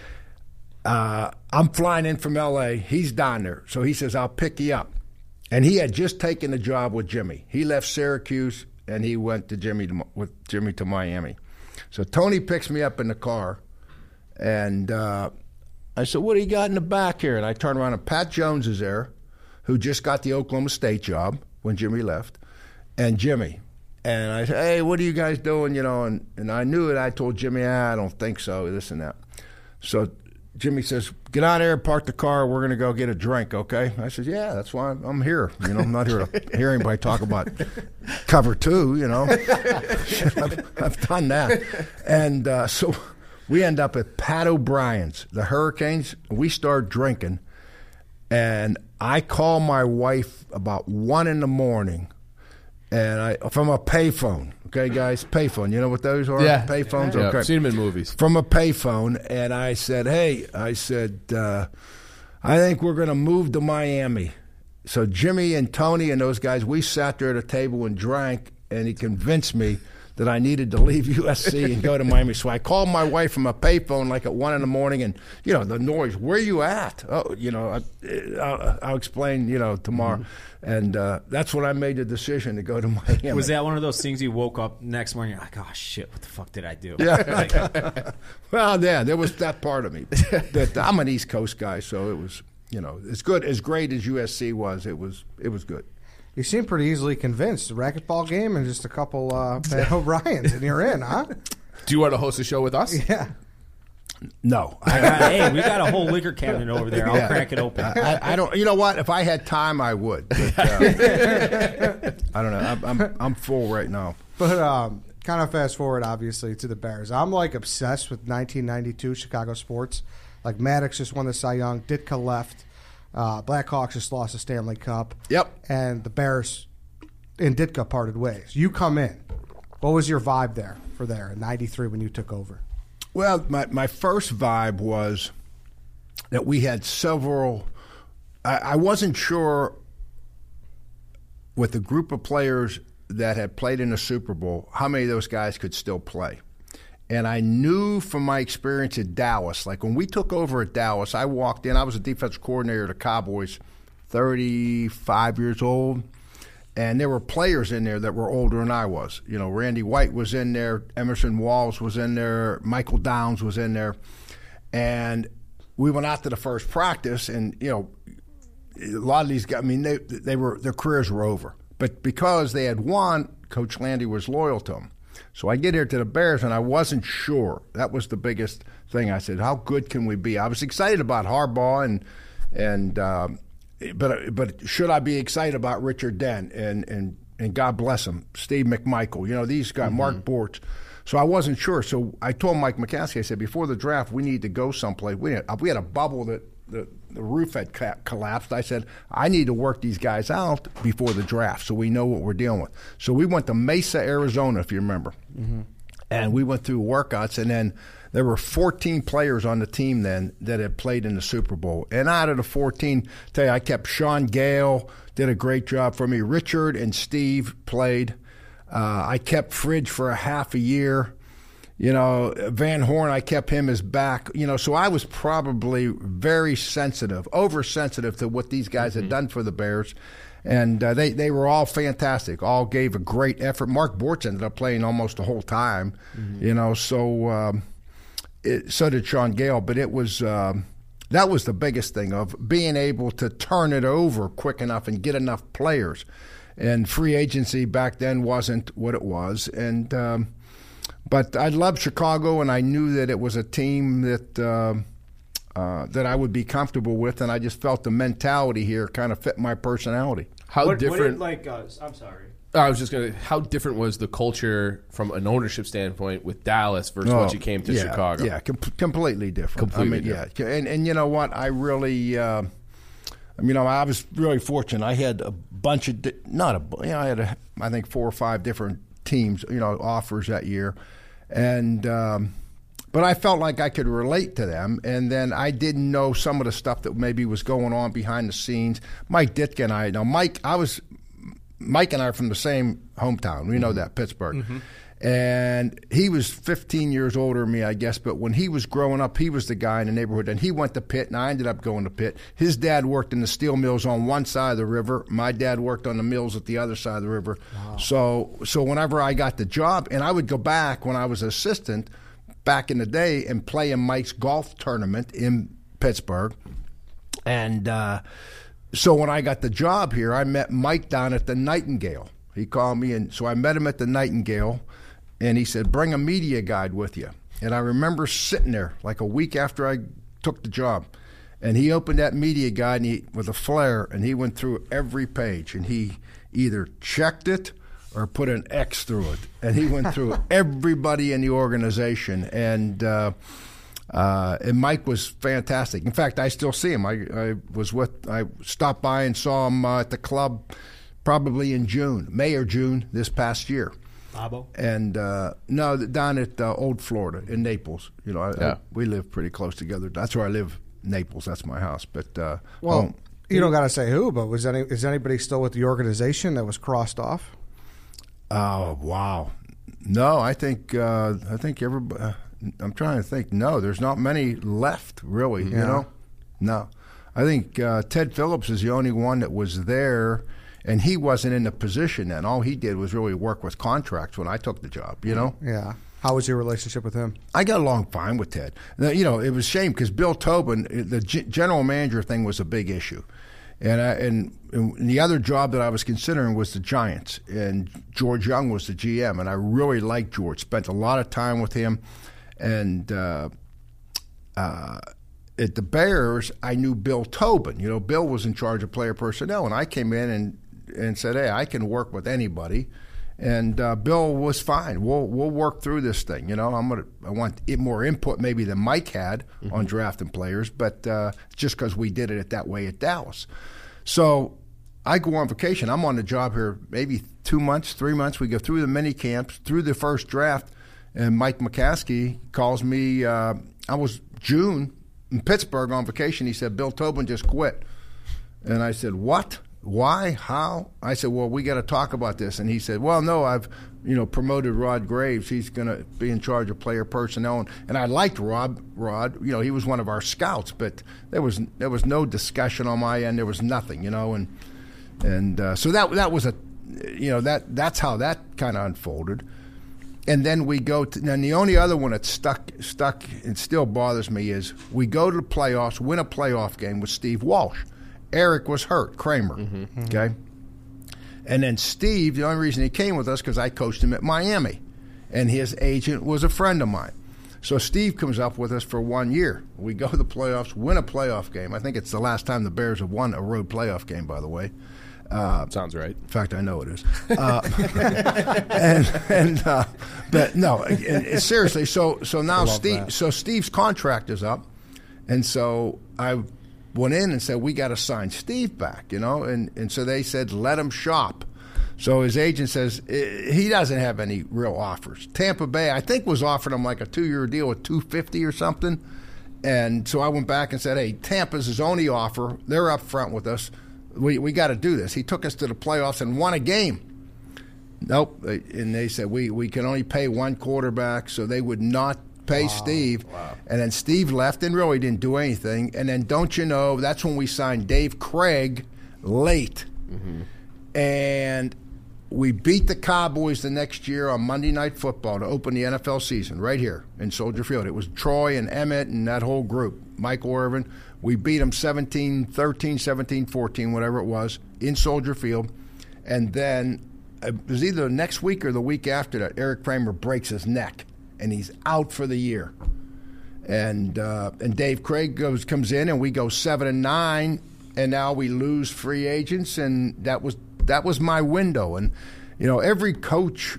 uh, I'm flying in from L A. He's down there. So he says, I'll pick you up. And he had just taken the job with Jimmy. He left Syracuse, and he went to Jimmy to, with Jimmy to Miami. So Tony picks me up in the car, and uh, I said, what do you got in the back here? And I turn around, and Pat Jones is there, who just got the Oklahoma State job when Jimmy left, and Jimmy. And I said, hey, what are you guys doing? You know, and, and I knew it. I told Jimmy, ah, I don't think so, this and that. So Jimmy says, get out there, park the car. We're going to go get a drink, okay? I said, yeah, that's why I'm, I'm here. You know, I'm not here to hear anybody talk about cover two, you know. I've, I've done that. And uh, so we end up at Pat O'Brien's, the Hurricanes. We start drinking. And I call my wife about one in the morning. And I from a payphone, okay, guys, payphone. You know what those are? Yeah, payphones. Yeah, okay, I've seen them in movies. From a payphone, and I said, "Hey," I said, uh, "I think we're going to move to Miami." So Jimmy and Tony and those guys, we sat there at a table and drank, and he convinced me that I needed to leave U S C and go to Miami. So I called my wife from a payphone like at one in the morning, and you know the noise. Where you at? Oh, you know, I, I'll, I'll explain. You know, tomorrow, mm-hmm. and uh, that's when I made the decision to go to Miami. Was that one of those things you woke up next morning? You're like, oh shit, what the fuck did I do? Yeah. Well, yeah, there was that part of me. That I'm an East Coast guy, so it was, you know, as good as great as U S C was. It was it was good. You seem pretty easily convinced. A racquetball game and just a couple uh, O'Briens, and you're in, huh? Do you want to host a show with us? Yeah. No. I got, hey, we got a whole liquor cabinet over there. I'll Yeah. crack it open. I, I don't. You know what? If I had time, I would. But, uh, I don't know. I'm, I'm I'm full right now. But um, kind of fast forward, obviously, to the Bears. I'm like obsessed with nineteen ninety-two Chicago sports. Like Maddox just won the Cy Young. Ditka left. Uh, Blackhawks just lost the Stanley Cup. Yep. And the Bears and Ditka parted ways. You come in. What was your vibe there for there in ninety-three when you took over? Well, my, my first vibe was that we had several. I, I wasn't sure with the group of players that had played in the Super Bowl how many of those guys could still play. And I knew from my experience at Dallas, like when we took over at Dallas, I walked in. I was a defensive coordinator of the Cowboys, thirty-five years old. And there were players in there that were older than I was. You know, Randy White was in there. Emerson Walls was in there. Michael Downs was in there. And we went out to the first practice, and, you know, a lot of these guys, I mean, they, they were their careers were over. But because they had won, Coach Landy was loyal to them. So I get here to the Bears, and I wasn't sure. That was the biggest thing. I said, how good can we be? I was excited about Harbaugh, and and um, but but should I be excited about Richard Dent and and and God bless him, Steve McMichael? You know, these guys, mm-hmm. Mark Bortz. So I wasn't sure. So I told Mike McCaskey, I said, before the draft, we need to go someplace. We had, we had a bubble that the, the roof had ca- collapsed. I said, I need to work these guys out before the draft so we know what we're dealing with. So we went to Mesa, Arizona, if you remember. Mm-hmm. And we went through workouts, and then there were fourteen players on the team then that had played in the Super Bowl. And out of the fourteen, tell you, I kept Sean Gale, did a great job for me. Richard and Steve played. Uh, I kept Fridge for a half a year. You know, Van Horn, I kept him as back. You know, so I was probably very sensitive, oversensitive to what these guys mm-hmm. had done for the Bears. And uh, they, they were all fantastic, all gave a great effort. Mark Bortz ended up playing almost the whole time, mm-hmm. you know, so um, it, so did Sean Gale. But it was um, that was the biggest thing of being able to turn it over quick enough and get enough players. And free agency back then wasn't what it was. And um, but I loved Chicago, and I knew that it was a team that uh, uh, that I would be comfortable with, and I just felt the mentality here kind of fit my personality. How what, different? What did, like, uh, I'm sorry. I was just gonna. How different was the culture from an ownership standpoint with Dallas versus oh, once you came to yeah, Chicago? Yeah, com- completely different. Completely I mean, different. Yeah, and and you know what? I really. Uh, I mean, I was really fortunate. I had a bunch of, di- not a, you know, I had, a, I think, four or five different teams, you know, offers that year. And, um, but I felt like I could relate to them. And then I didn't know some of the stuff that maybe was going on behind the scenes. Mike Ditka and I, now Mike, I was, Mike and I are from the same hometown. We know mm-hmm. that, Pittsburgh. Mm-hmm. And he was fifteen years older than me, I guess. But when he was growing up, he was the guy in the neighborhood. And he went to Pitt, and I ended up going to Pitt. His dad worked in the steel mills on one side of the river. My dad worked on the mills at the other side of the river. Wow. So so whenever I got the job, and I would go back when I was assistant back in the day and play in Mike's golf tournament in Pittsburgh. And uh, so when I got the job here, I met Mike down at the Nightingale. He called me, and so I met him at the Nightingale. And he said, bring a media guide with you. And I remember sitting there like a week after I took the job. And he opened that media guide and he, with a flare, and he went through every page. And he either checked it or put an X through it. And he went through everybody in the organization. And uh, uh, and Mike was fantastic. In fact, I still see him. I, I was with, I stopped by and saw him uh, at the club probably in June, May or June this past year. Abo? And uh, no, down at uh, Old Florida in Naples. You know, I, yeah. I, we live pretty close together. That's where I live, Naples. That's my house. But uh, well, um, you don't got to say who, but was any is anybody still with the organization that was crossed off? Oh wow, No, I think uh, I think everybody. Uh, I'm trying to think. No, there's not many left, really. Yeah. You know, no. I think uh, Ted Phillips is the only one that was there, and he wasn't in the position then. All he did was really work with contracts when I took the job. You know. Yeah. How was your relationship with him? I got along fine with Ted. Now, you know, it was a shame because Bill Tobin, the g- general manager thing was a big issue. And, I, and and the other job that I was considering was the Giants, and George Young was the G M, and I really liked George. Spent a lot of time with him, and uh, uh, at the Bears, I knew Bill Tobin. You know, Bill was in charge of player personnel, and I came in and and said, "Hey, I can work with anybody." And uh, Bill was fine. We'll we'll work through this thing. You know, I'm gonna I want it more input maybe than Mike had mm-hmm. on drafting players, but uh, just because we did it that way at Dallas. So I go on vacation. I'm on the job here maybe two months, three months. We go through the mini camps, through the first draft, and Mike McCaskey calls me. Uh, I was June in Pittsburgh on vacation. He said, Bill Tobin just quit. And I said, what? Why? How? I said, well, we got to talk about this. And he said, well, no, I've, you know, promoted Rod Graves. He's going to be in charge of player personnel. And, and I liked Rod. Rod, you know, he was one of our scouts, but there was there was no discussion on my end. There was nothing, you know, and and uh, so that that was a, you know, that that's how that kind of unfolded. And then we go to, and the only other one that stuck stuck and still bothers me is we go to the playoffs, win a playoff game with Steve Walsh. Eric was hurt, Kramer, mm-hmm. okay? And then Steve, the only reason he came with us because I coached him at Miami, and his agent was a friend of mine. So Steve comes up with us for one year. We go to the playoffs, win a playoff game. I think it's the last time the Bears have won a road playoff game, by the way. Uh, Sounds right. In fact, I know it is. Uh, and and uh, but no, and, and seriously. So so now Steve, that. so Steve's contract is up, and so I went in and said, we got to sign Steve back, you know, and, and so they said, let him shop. So his agent says he doesn't have any real offers. Tampa Bay, I think, was offering him like a two-year deal with two hundred fifty thousand dollars or something. And so I went back and said, hey, Tampa's his only offer. They're up front with us. We we got to do this. He took us to the playoffs and won a game. Nope. And they said, we, we can only pay one quarterback, so they would not pay wow. Steve. Wow. And then Steve left and really didn't do anything. And then don't you know, that's when we signed Dave Craig late. Mm-hmm. And we beat the Cowboys the next year on Monday Night Football to open the N F L season right here in Soldier Field. It was Troy and Emmett and that whole group, Michael Irvin. We beat them seventeen thirteen, seventeen fourteen, whatever it was, in Soldier Field. And then it was either the next week or the week after that, Eric Kramer breaks his neck, and he's out for the year. And uh, and Dave Craig goes comes in, and we go seven and nine, and now we lose free agents, and that was that was my window. And you know, every coach,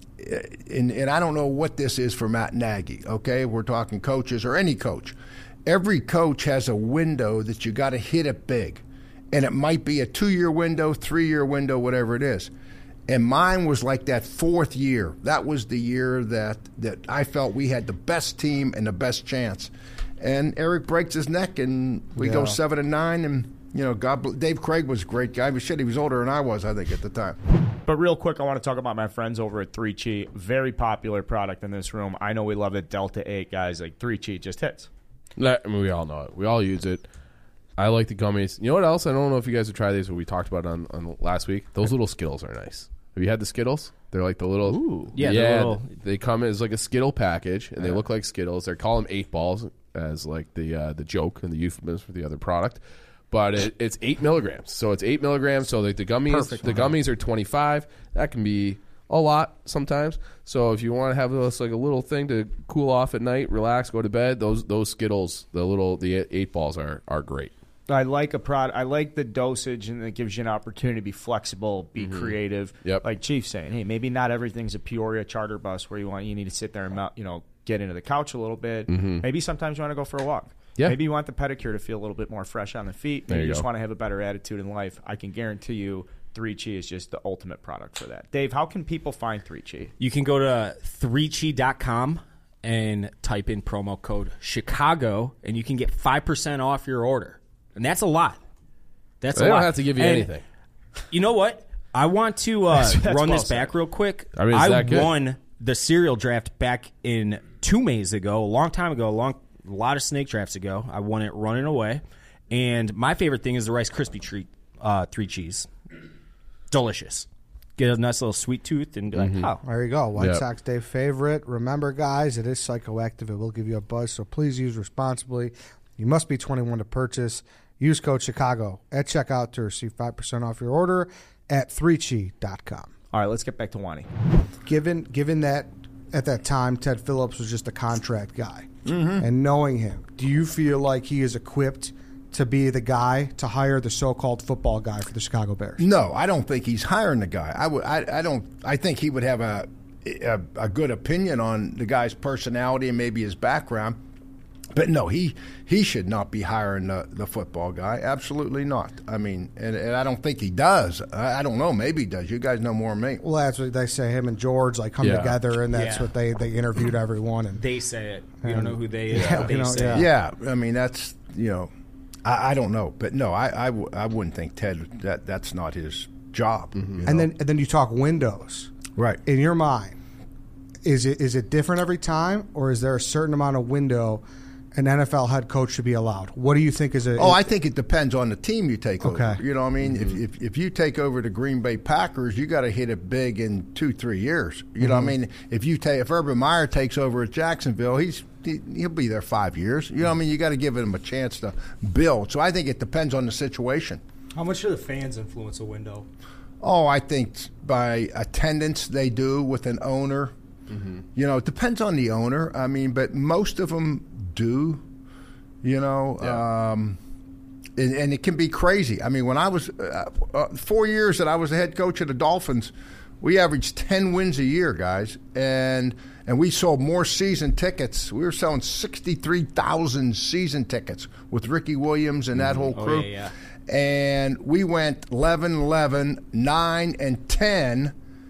and and I don't know what this is for Matt Nagy. Okay, we're talking coaches or any coach. Every coach has a window that you got to hit it big, and it might be a two-year window, three-year window, whatever it is. And mine was like that fourth year. That was the year that, that I felt we had the best team and the best chance. And Eric breaks his neck, and we yeah. go seven and nine. And you know, God, Dave Craig was a great guy. But shit, he was older than I was, I think, at the time. But real quick, I want to talk about my friends over at three Chi. Very popular product in this room. I know we love it. Delta eight guys like three Chi just hits. I mean, we all know it. We all use it. I like the gummies. You know what else? I don't know if you guys have tried these, but we talked about it on, on last week. Those little Skittles are nice. Have you had the Skittles? They're like the little... Ooh. Yeah, yeah little... they come as like a Skittle package, and yeah. they look like Skittles. They call them eight balls as like the uh, the joke and the euphemism for the other product. But it, it's eight milligrams. So it's eight milligrams. So like the gummies, Perfect. the gummies are twenty-five. That can be a lot sometimes. So if you want to have this like a little thing to cool off at night, relax, go to bed, those those Skittles, the little the eight balls are are great. I like a product. I like the dosage, and it gives you an opportunity to be flexible, be mm-hmm. creative. Yep. Like Chief's saying, hey, maybe not everything's a Peoria charter bus where you want you need to sit there and you know get into the couch a little bit. Mm-hmm. Maybe sometimes you want to go for a walk. Yeah. Maybe you want the pedicure to feel a little bit more fresh on the feet. Maybe you, you just want to have a better attitude in life. I can guarantee you three Chi is just the ultimate product for that. Dave, how can people find three Chi? You can go to three chi dot com and type in promo code Chicago, and you can get five percent off your order. And that's a lot. That's they a lot. They don't have to give you and anything. You know what? I want to uh, that's, that's run well this back real quick. I mean, is I that good? won the serial draft back in two Mays ago, a long time ago, a long a lot of snake drafts ago. I won it running away. And my favorite thing is the Rice Krispie treat, uh, three cheese. Delicious. Get a nice little sweet tooth and be like, oh. There you go. White Yep. Sox Day favorite. Remember, guys, it is psychoactive. It will give you a buzz, so please use responsibly. You must be twenty-one to purchase. Use code Chicago at checkout to receive five percent off your order at three chi dot com. All right, let's get back to Wani. Given given that at that time Ted Phillips was just a contract guy, and knowing him, do you feel like he is equipped to be the guy to hire the so-called football guy for the Chicago Bears? No, I don't think he's hiring the guy. I would. I, I don't. I think he would have a, a a good opinion on the guy's personality and maybe his background. But no, he he should not be hiring the, the football guy. Absolutely not. I mean, and, and I don't think he does. I, I don't know. Maybe he does. You guys know more than me. Well, that's what they say. Him and George like come Yeah. together, and that's Yeah. what they, they interviewed everyone. And They say it. We don't know who they is. Yeah, but they you know, say yeah. it. Yeah, I mean that's you know, I, I don't know, but no, I, I, w- I wouldn't think Ted that that's not his job. you know? and then and then you talk windows. right. In your mind, is it is it different every time, or is there a certain amount of window an N F L head coach should be allowed? What do you think is a? Oh, I think it depends on the team you take over. Okay. You know what I mean? If, if if you take over the Green Bay Packers, you got to hit it big in two, three years. You know what I mean? If you take if Urban Meyer takes over at Jacksonville, he's he, he'll be there five years. You know what I mean? You got to give him a chance to build. So I think it depends on the situation. How much do the fans influence a window? Oh, I think by attendance they do with an owner. You know, it depends on the owner. I mean, but most of them do. You know, Yeah. um, and, and it can be crazy. I mean, when I was uh, uh, four years that I was the head coach of the Dolphins, we averaged ten wins a year, guys, and and we sold more season tickets. We were selling sixty-three thousand season tickets with Ricky Williams and that whole Oh, crew. yeah, And we went eleven, eleven, nine, and ten,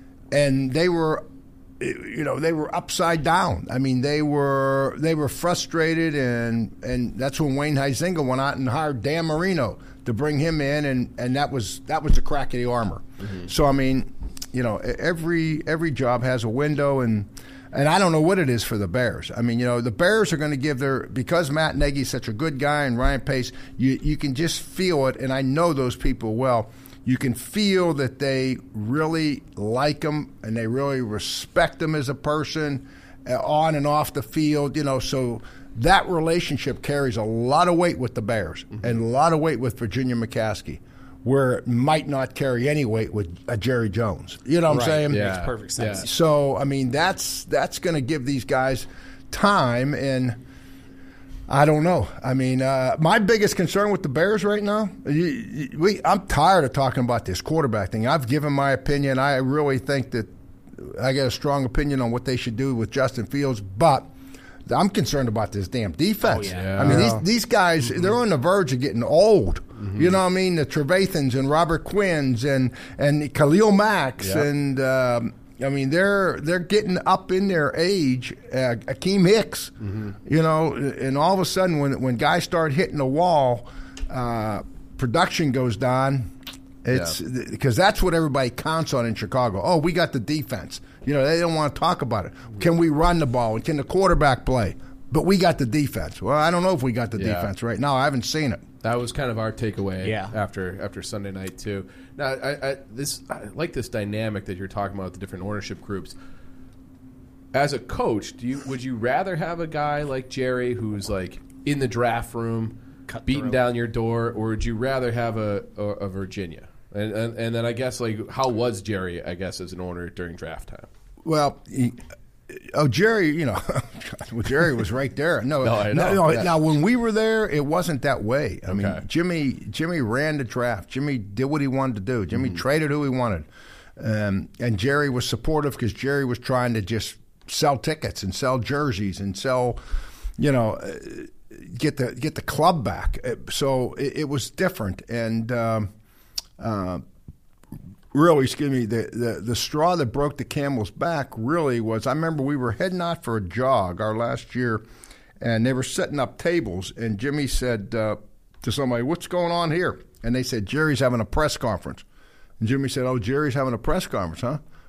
and they were, you know, they were upside down. I mean, they were they were frustrated, and and that's when Wayne Huizenga went out and hired Dan Marino to bring him in, and, and that was that was the crack of the armor. So I mean, you know, every every job has a window, and and I don't know what it is for the Bears. I mean, you know, the Bears are going to give their, because Matt Nagy's such a good guy and Ryan Pace, you you can just feel it, and I know those people well. You can feel that they really like him and they really respect him as a person, uh, on and off the field. You know, so that relationship carries a lot of weight with the Bears and a lot of weight with Virginia McCaskey, where it might not carry any weight with uh, Jerry Jones. You know what I'm saying? Yeah. Makes perfect sense. Yeah. So, I mean, that's that's going to give these guys time, and I don't know. I mean, uh, my biggest concern with the Bears right now, you, you, we, I'm tired of talking about this quarterback thing. I've given my opinion. I really think that I got a strong opinion on what they should do with Justin Fields, but I'm concerned about this damn defense. Oh, yeah. I mean, Yeah. these these guys, they're on the verge of getting old. You know what I mean? The Trevathans and Robert Quinns and and Khalil Macks Yep. and um, I mean they're they're getting up in their age. Uh, Akeem Hicks, you know, and all of a sudden when when guys start hitting the wall, uh, production goes down. It's because that's what everybody counts on in Chicago. Oh, we got the defense. You know, they don't want to talk about it. Can we run the ball? Can the quarterback play? But we got the defense. Well, I don't know if we got the Yeah. defense right now. I haven't seen it. That was kind of our takeaway Yeah. after after Sunday night too. Now, I, I this I like this dynamic that you're talking about with the different ownership groups. As a coach, do you would you rather have a guy like Jerry who's like in the draft room, beating down your door, or would you rather have a a, a Virginia? And, and and then I guess like how was Jerry? I guess as an owner during draft time. Well, he, oh, Jerry, you know, well, Jerry was right there. No, No, I know. no, no, Yeah. now when we were there, it wasn't that way. I mean, Okay. Jimmy, Jimmy ran the draft. Jimmy did what he wanted to do. Jimmy Mm-hmm. traded who he wanted, um, and Jerry was supportive because Jerry was trying to just sell tickets and sell jerseys and sell, you know, uh, get the get the club back. Uh, So it, it was different, and. Um, uh, Really, excuse me, the, the, the straw that broke the camel's back really was, I remember we were heading out for a jog our last year, and they were setting up tables, and Jimmy said uh, to somebody, what's going on here? And they said, Jerry's having a press conference. And Jimmy said, oh, Jerry's having a press conference, huh?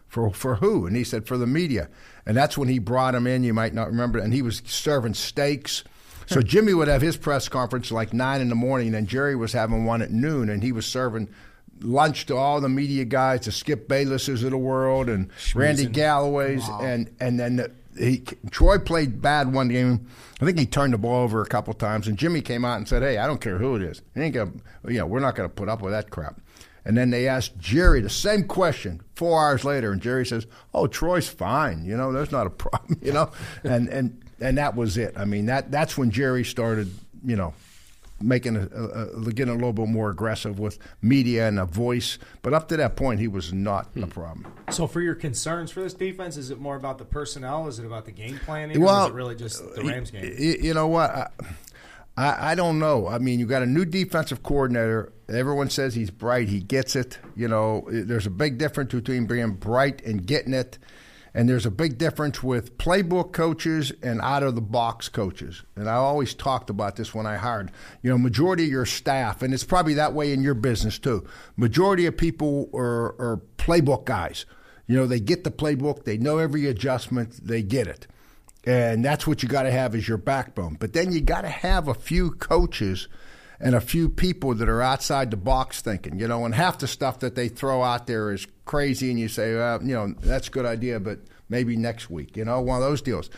For for who? And he said, for the media. And that's when he brought him in. You might not remember. And he was serving steaks. So Jimmy would have his press conference like nine in the morning, and Jerry was having one at noon, and he was serving lunch to all the media guys, to Skip Baylesses of the world and Randy Galloway's. Wow. And, and then the, he, Troy played bad one game. I think he turned the ball over a couple times, and Jimmy came out and said, hey, I don't care who it is. He ain't gonna, you know, we're not going to put up with that crap. And then they asked Jerry the same question four hours later, and Jerry says, oh, Troy's fine. You know, there's not a problem, you know. and and and that was it. I mean, that that's when Jerry started, you know, making a, a, a, getting a little bit more aggressive with media and a voice. But up to that point, he was not hmm. a problem. So for your concerns for this defense, is it more about the personnel? Is it about the game planning? Well, or is it really just the Rams game? You, you know what? I, I, I don't know. I mean, you got a new defensive coordinator. Everyone says he's bright. He gets it. You know, there's a big difference between being bright and getting it. And there's a big difference with playbook coaches and out-of-the-box coaches. And I always talked about this when I hired. You know, majority of your staff, and it's probably that way in your business too, majority of people are, are playbook guys. You know, they get the playbook. They know every adjustment. They get it. And that's what you got to have as your backbone. But then you got to have a few coaches and a few people that are outside the box thinking, you know, and half the stuff that they throw out there is crazy, and you say, well, you know, that's a good idea, but maybe next week, you know, one of those deals.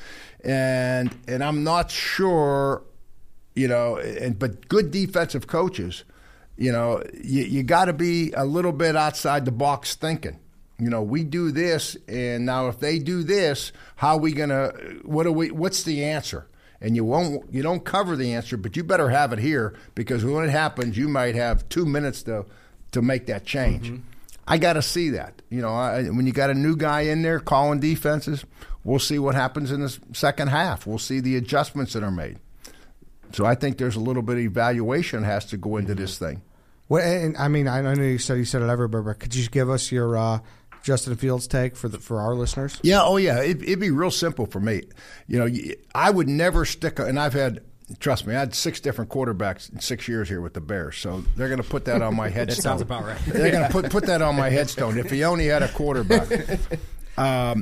And and I'm not sure, you know, and but good defensive coaches, you know, you, you got to be a little bit outside the box thinking. You know, we do this, and now if they do this, how are we going to, what are we, what's the answer? And you won't, you don't cover the answer, but you better have it here, because when it happens, you might have two minutes to to make that change. Mm-hmm. I got to see that. You know, I, when you got a new guy in there calling defenses, we'll see what happens in the second half. We'll see the adjustments that are made. So I think there's a little bit of evaluation has to go into mm-hmm. this thing. Well, and I mean, I know you said you said it everywhere, but could you give us your uh, Justin Fields take for the, for our listeners? Yeah, oh yeah, it, it'd be real simple for me. You know, I would never stick, and I've had, trust me, I had six different quarterbacks in six years here with the Bears, so they're going to put that on my headstone. That sounds about right. They're going to put put that on my headstone if he only had a quarterback. Um,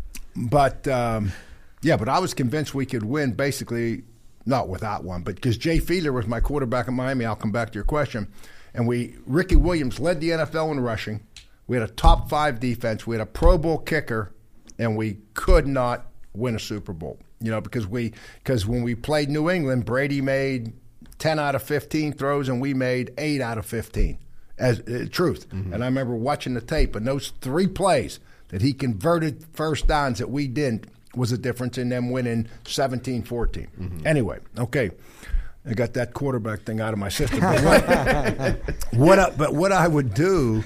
but um, yeah, but I was convinced we could win, basically not without one, but because Jay Fiedler was my quarterback in Miami. I'll come back to your question, and we Ricky Williams led the N F L in rushing. We had a top five defense. We had a Pro Bowl kicker, and we could not win a Super Bowl. You know, because we because when we played New England, Brady made ten out of fifteen throws, and we made eight out of fifteen. As uh, truth, mm-hmm. And I remember watching the tape, and those three plays that he converted first downs that we didn't was the difference in them winning seventeen fourteen. Mm-hmm. Anyway, okay. I got that quarterback thing out of my system. But what, what I, but what I would do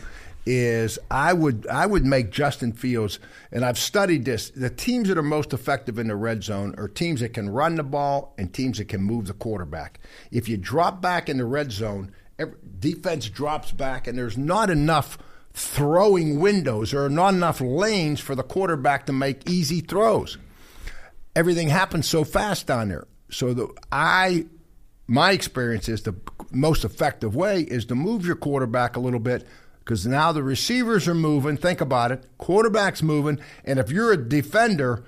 is I would I would make Justin Fields, and I've studied this, the teams that are most effective in the red zone are teams that can run the ball and teams that can move the quarterback. If you drop back in the red zone, every, defense drops back, and there's not enough throwing windows or not enough lanes for the quarterback to make easy throws. Everything happens so fast down there. So the I my experience is the most effective way is to move your quarterback a little bit, because now the receivers are moving. Think about it. Quarterback's moving. And if you're a defender,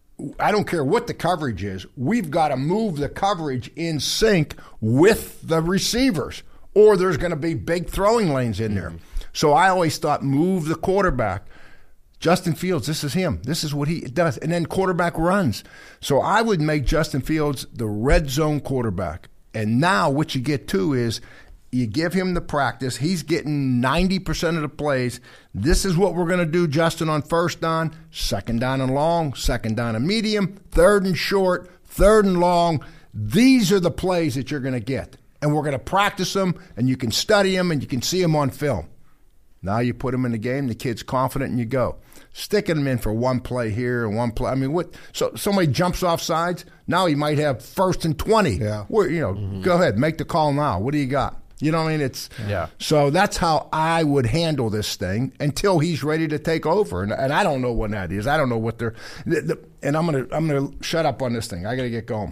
I don't care what the coverage is, we've got to move the coverage in sync with the receivers, or there's going to be big throwing lanes in there. Mm-hmm. So I always thought move the quarterback. Justin Fields, this is him. This is what he does. And then quarterback runs. So I would make Justin Fields the red zone quarterback. And now what you get to is you give him the practice. He's getting ninety percent of the plays. This is what we're going to do, Justin, on first down, second down and long, second down and medium, third and short, third and long. These are the plays that you're going to get. And we're going to practice them, and you can study them, and you can see them on film. Now you put him in the game, the kid's confident, and you go. Sticking him in for one play here and one play. I mean, what? So somebody jumps off sides. Now he might have first and twenty. Yeah. Where, you know, mm-hmm. Go ahead, make the call now. What do you got? You know what I mean? It's yeah. So that's how I would handle this thing until he's ready to take over, and, and I don't know when that is. I don't know what they're. The, the, and I'm gonna I'm gonna shut up on this thing. I gotta get going.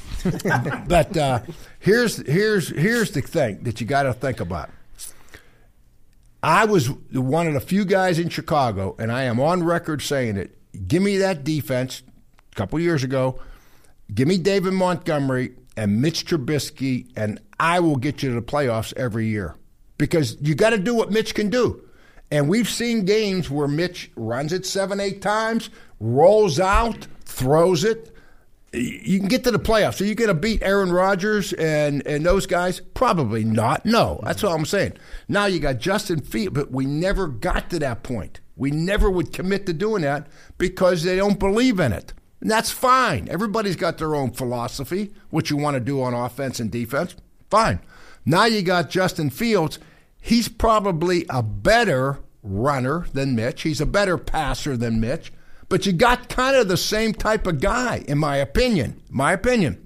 But uh, here's here's here's the thing that you got to think about. I was one of the few guys in Chicago, and I am on record saying it. Give me that defense a couple years ago. Give me David Montgomery and Mitch Trubisky, and I will get you to the playoffs every year. Because you got to do what Mitch can do. And we've seen games where Mitch runs it seven, eight times, rolls out, throws it. You can get to the playoffs. Are you going to beat Aaron Rodgers and, and those guys? Probably not. No, that's all I'm saying. Now you got Justin Fields, but we never got to that point. We never would commit to doing that because they don't believe in it. And that's fine. Everybody's got their own philosophy, what you want to do on offense and defense. Fine. Now you got Justin Fields. He's probably a better runner than Mitch. He's a better passer than Mitch. But you got kind of the same type of guy, in my opinion. My opinion.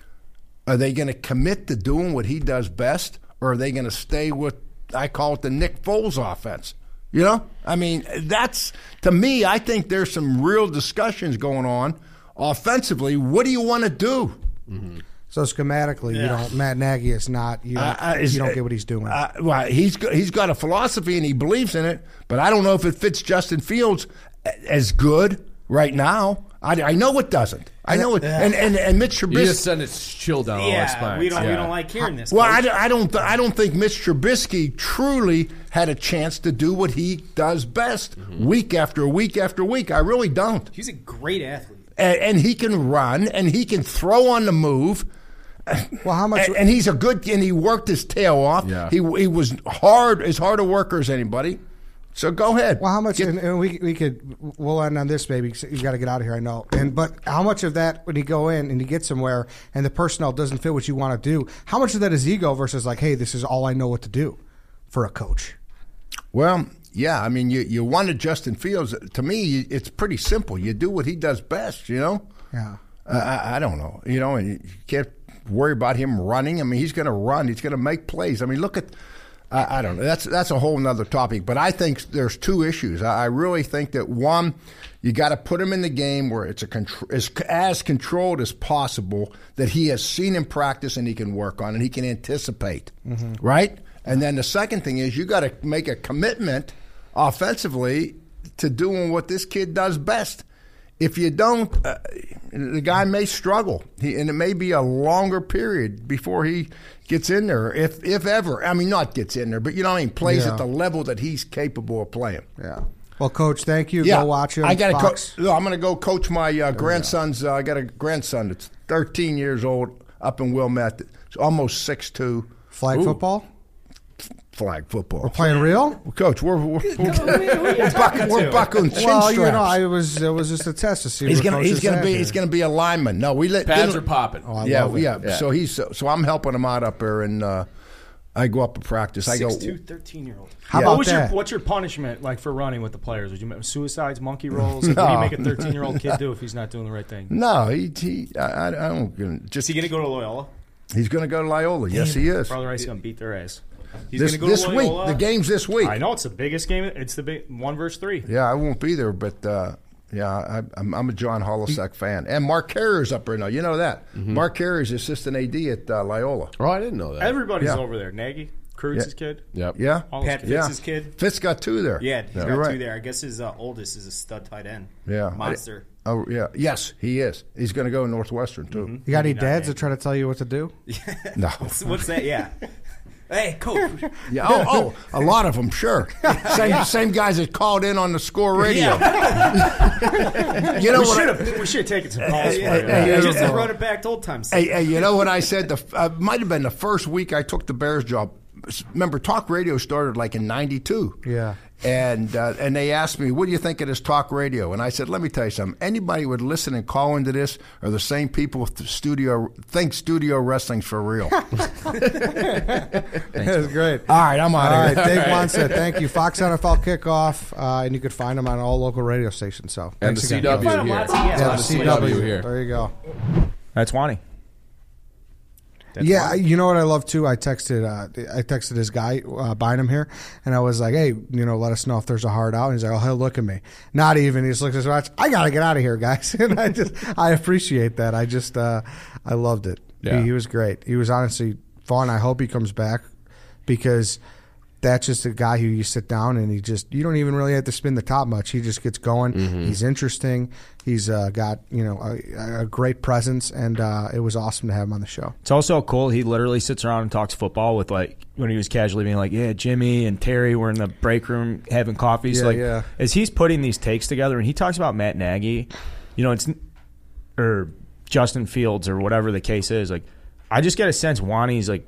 Are they going to commit to doing what he does best, or are they going to stay with, I call it the Nick Foles offense? You know? I mean, that's, to me, I think there's some real discussions going on offensively. What do you want to do? Mm-hmm. So schematically, Yeah. you don't. Matt Nagy is not. You don't, Uh, uh, is- you don't get what he's doing. Uh, well, he's got, he's got a philosophy and he believes in it, but I don't know if it fits Justin Fields a- as good right now. I, I know it doesn't. I know it. And and, and Mitch You Trubisky. just send it chill down all our Yeah, spines. we don't we Yeah. don't like hearing this. Well, I, Coach. don't- I don't. th- I don't think Mitch Trubisky truly had a chance to do what he does best, Mm-hmm. week after week after week. I really don't. He's a great athlete. And, and he can run, and he can throw on the move. Well, how much? And, and he's a good, and he worked his tail off. Yeah. He he was hard, as hard a worker as anybody. So go ahead. Well, how much? Get- and, and we we could we'll end on this, baby. 'Cause you got to get out of here. I know. And but how much of that when you go in and you get somewhere and the personnel doesn't fit what you want to do? How much of that is ego versus like, hey, this is all I know what to do for a coach? Well, yeah. I mean, you you wanted Justin Fields. To me, it's pretty simple. You do what he does best. You know. Yeah. Uh, I, I don't know. You know, and you can't worry about him running. I mean, he's going to run. He's going to make plays. I mean, look at. I, I don't know. That's that's a whole nother topic. But I think there's two issues. I, I really think that one, you got to put him in the game where it's a contr- as, as controlled as possible that he has seen in practice and he can work on and he can anticipate. Mm-hmm. Right. And then the second thing is you got to make a commitment offensively to doing what this kid does best. If you don't, uh, the guy may struggle, he, and it may be a longer period before he gets in there, if if ever. I mean, not gets in there, but you know what I mean, plays Yeah. at the level that he's capable of playing. Yeah. Well, Coach, thank you. Yeah, Go watch him. I got to Fox. coach. No, I'm going to go coach my uh, grandson's. Uh, I got a grandson that's thirteen years old up in Wilmette. It's almost six two. Flag football. Flag football. We're playing real. Coach, we're we're, we're, we're, buck, we're buckling chin Well, straps. you know, I was it was just a test to see. He's where gonna Coach he's is gonna at be here. he's gonna be a lineman. No, we let Pads they- are popping. Oh, I yeah, love it. yeah, Yeah. So he's so, so I'm helping him out up there, and uh, I go up to practice. I go. six two, thirteen-year-old. How Yeah. about What was your, that? what's your punishment like for running with the players? Would you make suicides, monkey rolls? Like, What do you No. make a thirteen-year-old kid do if he's not doing the right thing? No, he he. I, I I don't Is just. he going to go to Loyola? He's going to go to Loyola. Yes, he is. Brother Rice going to beat their ass. He's This going to go this to week, Loyola. the game's this week. I know it's the biggest game. It's the big one versus three. Yeah, I won't be there, but uh, yeah, I, I'm, I'm a John Holosack fan, and Mark Carrier's up there now. You know that. Mark Carrier's assistant A D at uh, Loyola. Oh, I didn't know that. Everybody's Yeah. over there. Nagy, Krutz's Yeah. kid. Yep. Yeah, All his Pat kids. yeah. Fitz's kid. Fitz got two there. Yeah, he's You're got right. two there. I guess his uh, oldest is a stud tight end. Yeah, Monster. Oh yeah, yes, he is. He's going to go Northwestern too. You got any Maybe not, dads man. that try to tell you what to do? No. What's, what's that? Yeah. Hey, coach. Yeah. Oh, oh, a lot of them, sure. Same same guys that called in on the Score Radio. you know We what? should I, have. We should have taken some calls. Hey, for hey, you. hey, Yeah, hey, just to hey, run it back to old times. hey, hey, you know what I said? The uh, might have been the first week I took the Bears job. Remember, talk radio started like in ninety-two. Yeah. And uh, and they asked me, what do you think of this talk radio? And I said, let me tell you something. Anybody who would listen and call into this are the same people with the studio think studio wrestling's for real. All That's great. right, I'm out All of right, here. Dave Wannstedt, thank you. Fox N F L kickoff, uh, and you could find them on all local radio stations. So And the thanks C again. W Find 'em here. lots of- yeah. It's Yeah, on the the C W here. There you go. That's Wani. That's yeah, Wani. you know what I love too. I texted, uh, I texted this guy uh, Bynum here, and I was like, "Hey, you know, let us know if there's a hard out." And he's like, "Oh, he'll look at me." Not even. He just looks at his watch. I gotta get out of here, guys. And I just, I appreciate that. I just, uh, I loved it. Yeah. He, he was great. He was honestly fun. I hope he comes back because that's just a guy who you sit down and he just you don't even really have to spin the top much. He just gets going. Mm-hmm. He's interesting. He's uh, got you know a, a great presence, and uh, it was awesome to have him on the show. It's also cool. He literally sits around and talks football with like when he was casually being like, "Yeah, Jimmy and Terry were in the break room having coffee." So Yeah, like yeah. as he's putting these takes together, and he talks about Matt Nagy, you know, it's or Justin Fields or whatever the case is. Like, I just get a sense Wani's like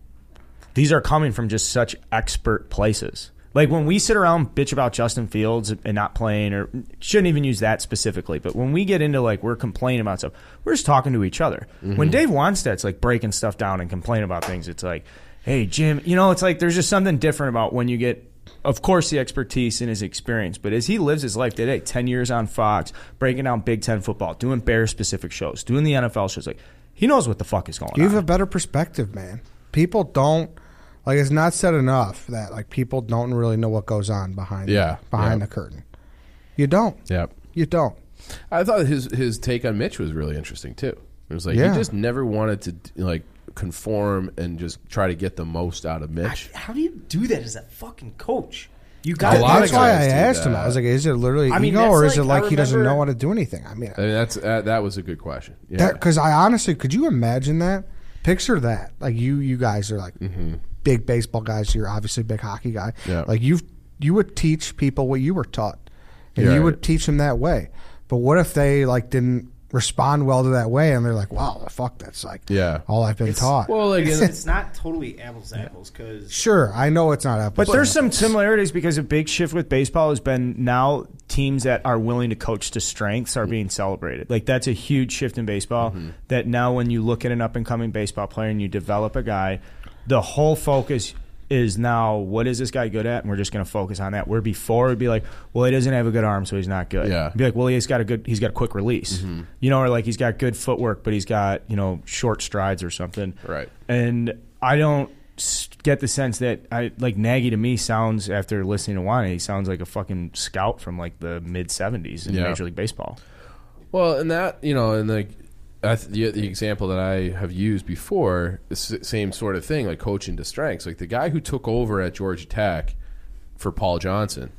these are coming from just such expert places. Like when we sit around bitch about Justin Fields and not playing, or shouldn't even use that specifically, but when we get into like we're complaining about stuff, we're just talking to each other. Mm-hmm. When Dave Wanstead's like breaking stuff down and complaining about things, it's like, hey Jim, you know, it's like there's just something different about when you get, of course, the expertise and his experience, but as he lives his life today, ten years on Fox, breaking down Big Ten football, doing Bears specific shows, doing the N F L shows, like he knows what the fuck is going You on. have a better perspective, man. People don't like it's not said enough that like people don't really know what goes on behind Yeah, behind yeah. the curtain. You don't. Yep. You don't. I thought his his take on Mitch was really interesting too. It was like Yeah. he just never wanted to like conform and just try to get the most out of Mitch. How do you do that as a fucking coach? You A got lot That's of why guys I do asked him. that. I was like, is it literally I mean, ego, that's or is it like- like I he doesn't know remember- how to do anything? I mean, I mean, that's uh, that was a good question. Yeah. because I honestly, could you imagine that? Picture that. Like you, you guys are like big baseball guys. You're obviously a big hockey guy. Yeah. Like you, you would teach people what you were taught, and Yeah, you right. would teach them that way. But what if they like didn't respond well to that way, and they're like, "Wow, fuck, that's like Yeah. all I've been taught." well, like it's, in- it's not totally apples to apples because Sure, I know it's not apples. But there's some similarities because a big shift with baseball has been now teams that are willing to coach to strengths are being celebrated. Like that's a huge shift in baseball that now when you look at an up and coming baseball player and you develop a guy, the whole focus is now what is this guy good at, and we're just going to focus on that. Where before it'd be like, well, he doesn't have a good arm, so he's not good. Yeah. It'd be like, well, he's got a good, he's got a quick release, you know, or like he's got good footwork, but he's got you know short strides or something. Right. And I don't s- get the sense that I like Nagy to me sounds after listening to Wani, he sounds like a fucking scout from like the mid seventies in Yeah. Major League Baseball. Well, and that you know, and like I th- the, the example that I have used before, is the same sort of thing, like coaching to strengths. Like the guy who took over at Georgia Tech for Paul Johnson,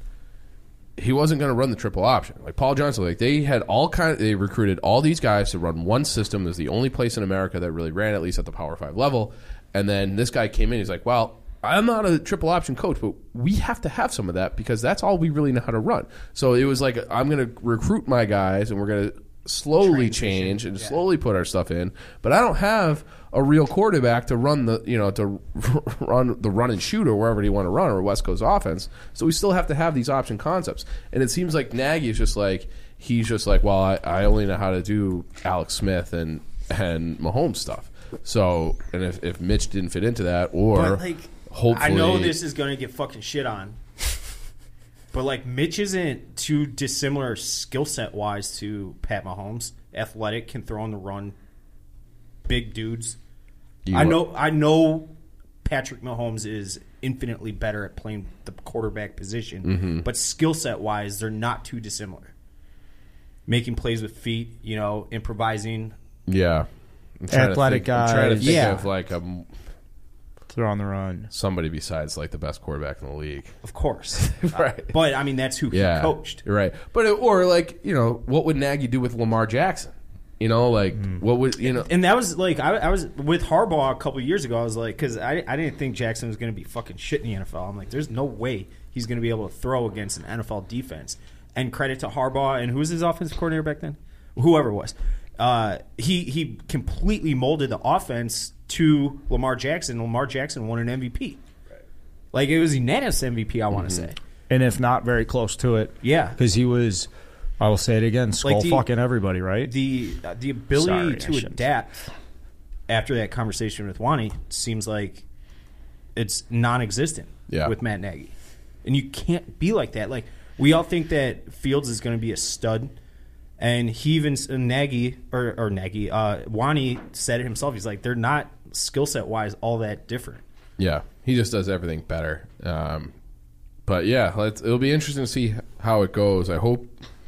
he wasn't going to run the triple option. Like Paul Johnson, like they had all kind of, they recruited all these guys to run one system. It was the only place in America that really ran, at least at the Power Five level. And then this guy came in. He's like, well, I'm not a triple option coach, but we have to have some of that because that's all we really know how to run. So it was like, I'm going to recruit my guys, and we're going to slowly change and slowly put our stuff in. But I don't have a real quarterback to run the, you know, to run the run and shoot or wherever you want to run or West Coast offense. So we still have to have these option concepts. And it seems like Nagy is just like, he's just like, well, I, I only know how to do Alex Smith and, and Mahomes stuff. So, and if, if Mitch didn't fit into that, or But, like, I hopefully, know this is going to get fucking shit on. But, like, Mitch isn't too dissimilar skill set wise to Pat Mahomes. Athletic, can throw on the run, big dudes. You I are- know I know Patrick Mahomes is infinitely better at playing the quarterback position, Mm-hmm. but skill set wise, they're not too dissimilar. Making plays with feet, you know, improvising. yeah. I'm trying to Athletic think- I'm trying to guys. think Yeah. of like a Throw on the run. somebody besides like the best quarterback in the league. Of course. Right. But, I mean, that's who Yeah, he coached. You're right. But it- or like you know, what would Nagy do with Lamar Jackson? You know, like what would you know? And that was like I, I was with Harbaugh a couple of years ago. I was like, because I, I didn't think Jackson was going to be fucking shit in the N F L. I'm like, there's no way he's going to be able to throw against an N F L defense. And credit to Harbaugh and who was his offensive coordinator back then, whoever it was. Uh, he he completely molded the offense to Lamar Jackson. Lamar Jackson won an M V P. Like it was unanimous M V P. I want to say. And if not, very close to it. Yeah. Because he was, I will say it again, skull Like the- fucking everybody, right? The uh, the ability Sorry, I to shouldn't. adapt after that conversation with Wani seems like it's non-existent Yeah. with Matt Nagy, and you can't be like that. Like we all think that Fields is going to be a stud, and he even uh, Nagy or, or Nagy uh, Wani said it himself. He's like they're not skill set wise all that different. Yeah, he just does everything better. Um, but yeah, let's, it'll be interesting to see how it goes. I hope.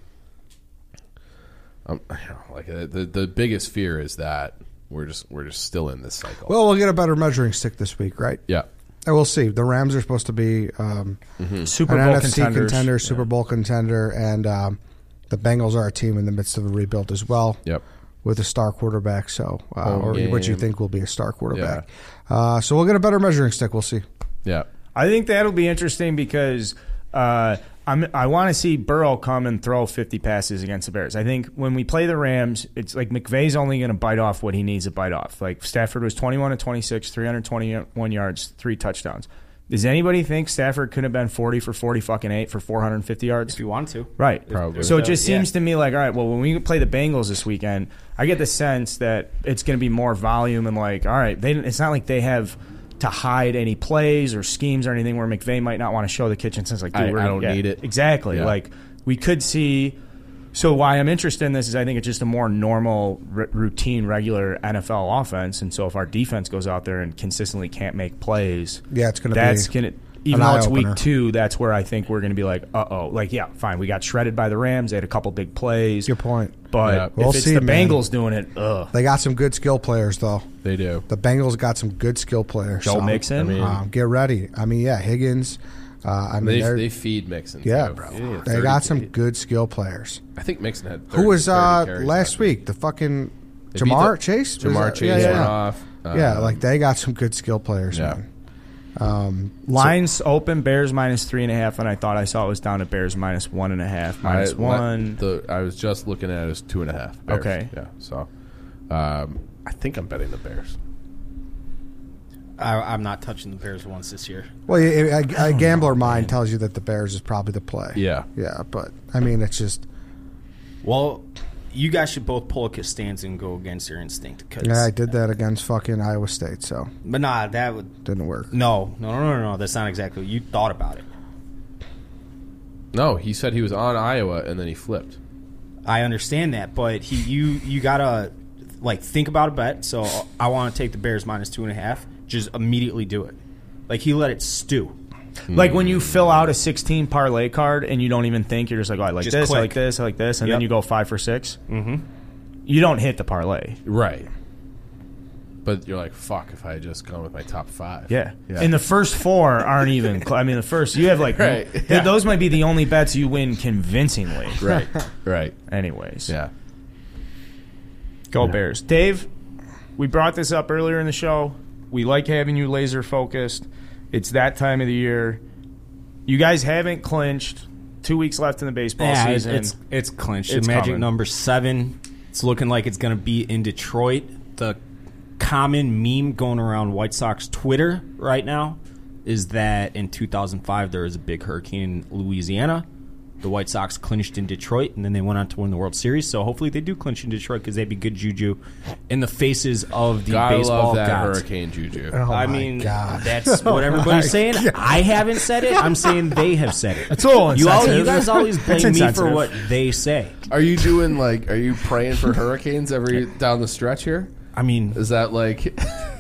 Um, you know, like uh, the the biggest fear is that we're just we're just still in this cycle. well, we'll get a better measuring stick this week, right? yeah, And we'll see. The Rams are supposed to be um, mm-hmm. Super an Bowl N F C contenders. contender, Super yeah. Bowl contender, and um, the Bengals are a team in the midst of a rebuild as well. Yep. With a star quarterback, so uh, oh, or game. what you think will be a star quarterback. Yeah. Uh, so we'll get a better measuring stick. We'll see. Yeah, I think that'll be interesting because uh, I'm, I want to see Burrow come and throw fifty passes against the Bears. I think when we play the Rams, it's like McVay's only going to bite off what he needs to bite off. Like Stafford was twenty-one to twenty-six, three hundred twenty-one yards, three touchdowns. Does anybody think Stafford could have been forty for forty fucking eight for four hundred fifty yards? If you wanted to. Right. Probably. So it just Yeah. seems to me like, all right, well, when we play the Bengals this weekend, I get the sense that it's going to be more volume and like, all right, they, it's not like they have to hide any plays or schemes or anything where McVay might not want to show the kitchen since like, dude, I, we're I gonna don't get, need it. Exactly. Yeah. Like we could see. So why I'm interested in this is I think it's just a more normal, r- routine, regular N F L offense. And so if our defense goes out there and consistently can't make plays, Yeah, it's going to be. that's going to. Even an though it's week eye-opener. two, that's where I think we're going to be like, uh-oh. Like, yeah, fine. We got shredded by the Rams. They had a couple big plays. Good point. But Yeah. if We'll it's see, the man. Bengals doing it, ugh. They got some good skill players, though. they do. The Bengals got some good skill players. Joe so, Mixon. I mean- um, get ready. I mean, yeah, Higgins. Uh, I mean, They they're- they feed Mixon. yeah, too. bro. Yeah, They thirty got some carries. good skill players. I think Mixon had. thirty, Who was uh, thirty carries last last week? The fucking They beat Jamar the- Chase. Was Jamar that- Chase yeah, went yeah. off. Yeah, Um, like they got some good skill players. Yeah. Man. Um, Lines open, Bears minus three and a half, and I thought I saw it was down at Bears minus one and a half, minus I, one. The, I was just looking at it as two and a half. Bears. Okay. Yeah. So, um, I think I'm betting the Bears. I, I'm not touching the Bears once this year. well, a, a, a gambler mind tells you that the Bears is probably the play. Yeah. Yeah, but I mean, it's just Well, you guys should both pull a stance and go against your instinct. Cause, yeah, I did that against fucking Iowa State, so But nah, that would... didn't work. No, no, no, no, no. That's not exactly... You thought about it. No, he said he was on Iowa and then he flipped. I understand that, but he, you, you gotta like think about a bet. So I want to take the Bears minus two and a half. Just immediately do it. Like he let it stew. Like when you fill out a sixteen parlay card and you don't even think, you're just like, oh, I like Just this, I click. like this, I like this, and Yep. then you go five for six. Mm-hmm. You don't hit the parlay. Right. But you're like, fuck, if I had just gone with my top five. Yeah. Yeah. And the first four aren't even cl- I mean, the first, you have like, Right. th- Yeah. those might be the only bets you win convincingly. Right. Right. Anyways. Yeah. Go Bears. Dave, we brought this up earlier in the show. We like having you laser focused. It's that time of the year. You guys haven't clinched. Two weeks left in the baseball Yeah, it- season. it's it's clinched. It's the magic coming. number seven. It's looking like it's going to be in Detroit. The common meme going around White Sox Twitter right now is that in two thousand five there was a big hurricane in Louisiana. The White Sox clinched in Detroit, and then they went on to win the World Series. So hopefully they do clinch in Detroit because they'd be good juju in the faces of the Gotta baseball love that gods. hurricane juju. Oh I my mean, God. that's what everybody's saying. I haven't said it. I'm saying they have said it. It's all You, all, you insensitive. guys always It's blame me for insensitive. what they say. Are you doing like? Are you praying for hurricanes every down the stretch here? I mean, Is that like?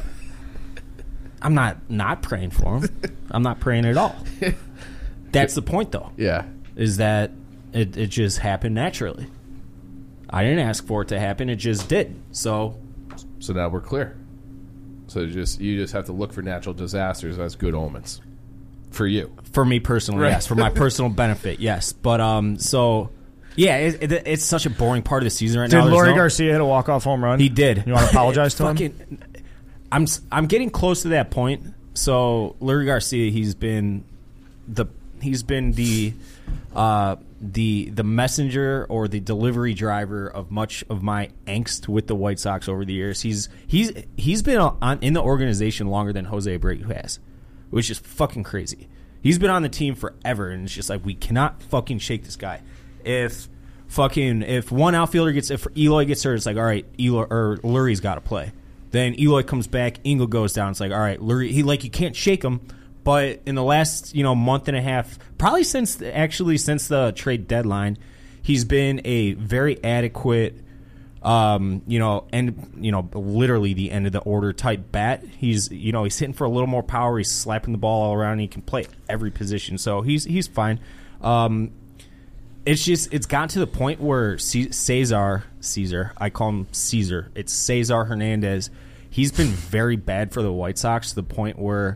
I'm not not praying for them. I'm not praying at all. That's the point, though, Yeah. is that it, it just happened naturally. I didn't ask for it to happen. It just did. So, So now we're clear. So just you just have to look for natural disasters as good omens for you. for me personally, Right. yes. For my personal benefit, yes. But, um, so, yeah, it, it, it's such a boring part of the season right Did now. There's Laurie no- Garcia hit a walk-off home run? He did. You want to apologize to him? Fucking, I'm I'm getting close to that point. So Larry Garcia, he's been the he's been the uh, the the messenger or the delivery driver of much of my angst with the White Sox over the years. He's he's he's been on, in the organization longer than Jose Abreu has, which is fucking crazy. He's been on the team forever, and it's just like we cannot fucking shake this guy. If fucking if one outfielder gets if Eloy gets hurt, it's like all right, Eloy or Lurie's got to play. Then Eloy comes back, Engel goes down. It's like all right, Lurie, he like you can't shake him. But in the last you know month and a half, probably since actually since the trade deadline, he's been a very adequate, um, you know, and you know literally the end of the order type bat. He's you know he's hitting for a little more power. He's slapping the ball all around. And he can play every position, so he's he's fine. Um, It's just it's gotten to the point where C- Cesar Caesar I call him Caesar. It's Cesar Hernandez. He's been very bad for the White Sox to the point where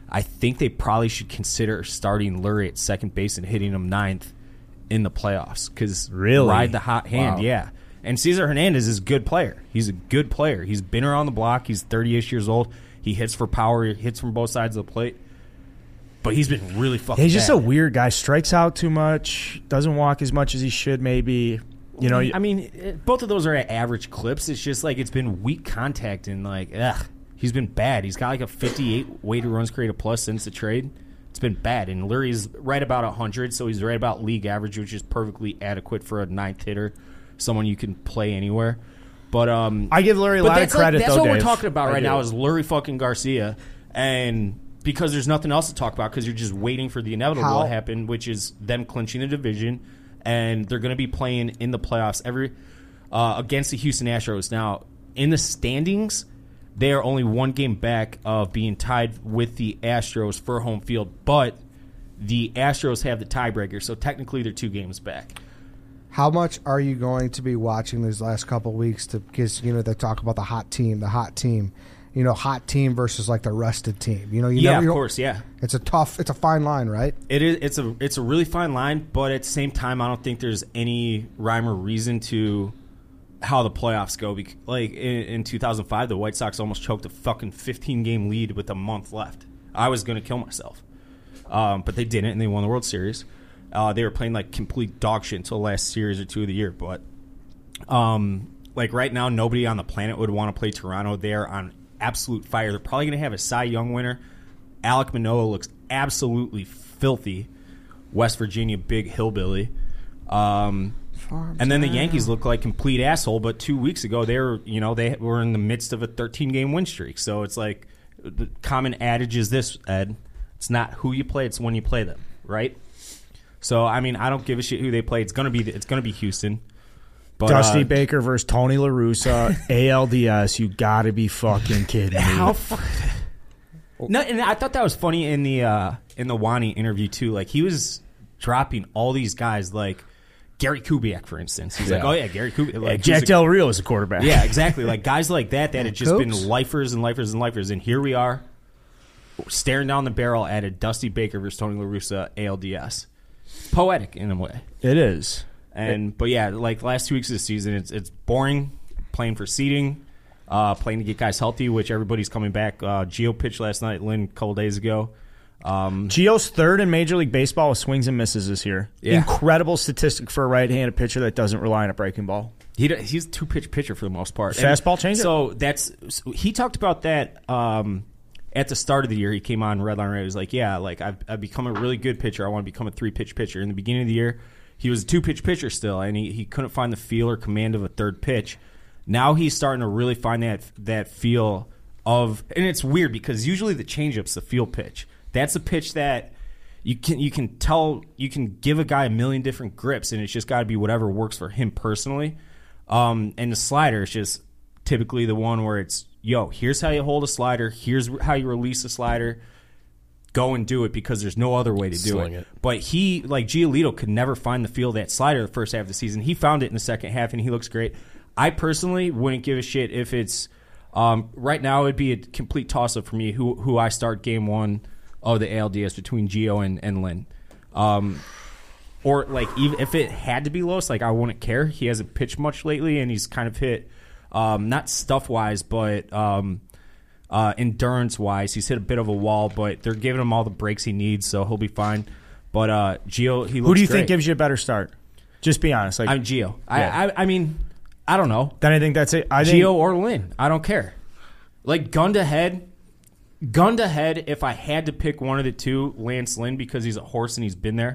I think they probably should consider starting Lurie at second base and hitting him ninth in the playoffs. Because Really? ride the hot hand, Wow. yeah. And Cesar Hernandez is a good player. He's a good player. He's been around the block. He's thirty-ish years old. He hits for power. He hits from both sides of the plate. But he's been really fucking He's just bad. a weird guy. Strikes out too much. Doesn't walk as much as he should. Maybe you know. I mean, it- both of those are at average clips. It's just like it's been weak contact and like, ugh, he's been bad. He's got like a fifty-eight weighted runs created plus since the trade. It's been bad. And Lurie's right about one hundred, so he's right about league average, which is perfectly adequate for a ninth hitter, someone you can play anywhere. But um, I give Lurie a but lot of that's like- credit, That's though, what we're Dave. talking about I right do. now is Lurie fucking Garcia, and because there's nothing else to talk about because you're just waiting for the inevitable How- to happen, which is them clinching the division, and they're going to be playing in the playoffs every uh, against the Houston Astros. Now, in the standings, they are only one game back of being tied with the Astros for home field, but the Astros have the tiebreaker, so technically they're two games back. How much are you going to be watching these last couple of weeks? To because you know they talk about the hot team, the hot team, you know, hot team versus like the rested team. You know, you Yeah, never, of you don't- course, yeah. It's a tough, it's a fine line, right? It is. It's a. It's a really fine line, but at the same time, I don't think there's any rhyme or reason to how the playoffs go. Bec- Like in, in two thousand five, the White Sox almost choked a fucking fifteen game lead with a month left. I was going to kill myself, um, but they didn't, and they won the World Series. Uh, they were playing like complete dog shit until the last series or two of the year. But um, like right now, nobody on the planet would want to play Toronto. They're on absolute fire. They're probably going to have a Cy Young winner. Alek Manoah looks absolutely filthy. West Virginia big hillbilly. Um, and then the Yankees look like complete asshole. But two weeks ago, they were you know they were in the midst of a thirteen game win streak. So it's like the common adage is this, Ed: it's not who you play, it's when you play them, right? So I mean, I don't give a shit who they play. It's gonna be it's gonna be Houston. But, Dusty uh, Baker versus Tony La Russa, A L D S. You got to be fucking kidding me. How f- no, and I thought that was funny in the uh, in the Wani interview too. Like he was dropping all these guys, like Gary Kubiak, for instance. He's like, Yeah. "Oh yeah, Gary Kubiak." Like, Yeah, who's Jack a- Del Rio is a quarterback. Yeah, exactly. Like guys like that that had just Coops? been lifers and lifers and lifers, and here we are staring down the barrel at a Dusty Baker versus Tony La Russa A L D S. Poetic in a way. It is. And but yeah, like the last two weeks of the season, it's it's boring playing for seeding, uh, playing to get guys healthy, which everybody's coming back. Uh, Gio pitched last night, Lynn a couple days ago. Um, Gio's third in Major League Baseball with swings and misses this year. Yeah. Incredible statistic for a right-handed pitcher that doesn't rely on a breaking ball. he d- he's a two pitch pitcher for the most part. Fastball And changer? So that's so he talked about that um, at the start of the year. He came on Red Line Radio. He was like, "Yeah, like I've, I've become a really good pitcher. I want to become a three pitch pitcher." In the beginning of the year, he was a two pitch pitcher still, and he, he couldn't find the feel or command of a third pitch. Now he's starting to really find that that feel of, and it's weird because usually the changeup's the feel pitch. That's a pitch that you can you can tell you can give a guy a million different grips, and it's just got to be whatever works for him personally. Um, and the slider is just typically the one where it's, yo, here's how you hold a slider, here's how you release a slider. Go and do it because there's no other way to do Sling it. it. But he, like Giolito, could never find the feel of that slider the first half of the season. He found it in the second half, and he looks great. I personally wouldn't give a shit if it's um, right now. It'd be a complete toss up for me who who I start game one of the A L D S between Gio and and Lynn. Um, or like even if it had to be Los, like I wouldn't care. He hasn't pitched much lately, and he's kind of hit um, not stuff wise, but um, uh, endurance wise, he's hit a bit of a wall. But they're giving him all the breaks he needs, so he'll be fine. But uh, Gio, he looks Who do you great. think gives you a better start? Just be honest. Like I'm Gio. I, Yeah. I I mean, I don't know. Then I think that's it. I think Gio or Lynn. I don't care. Like gun to head, gun to head. If I had to pick one of the two, Lance Lynn, because he's a horse and he's been there.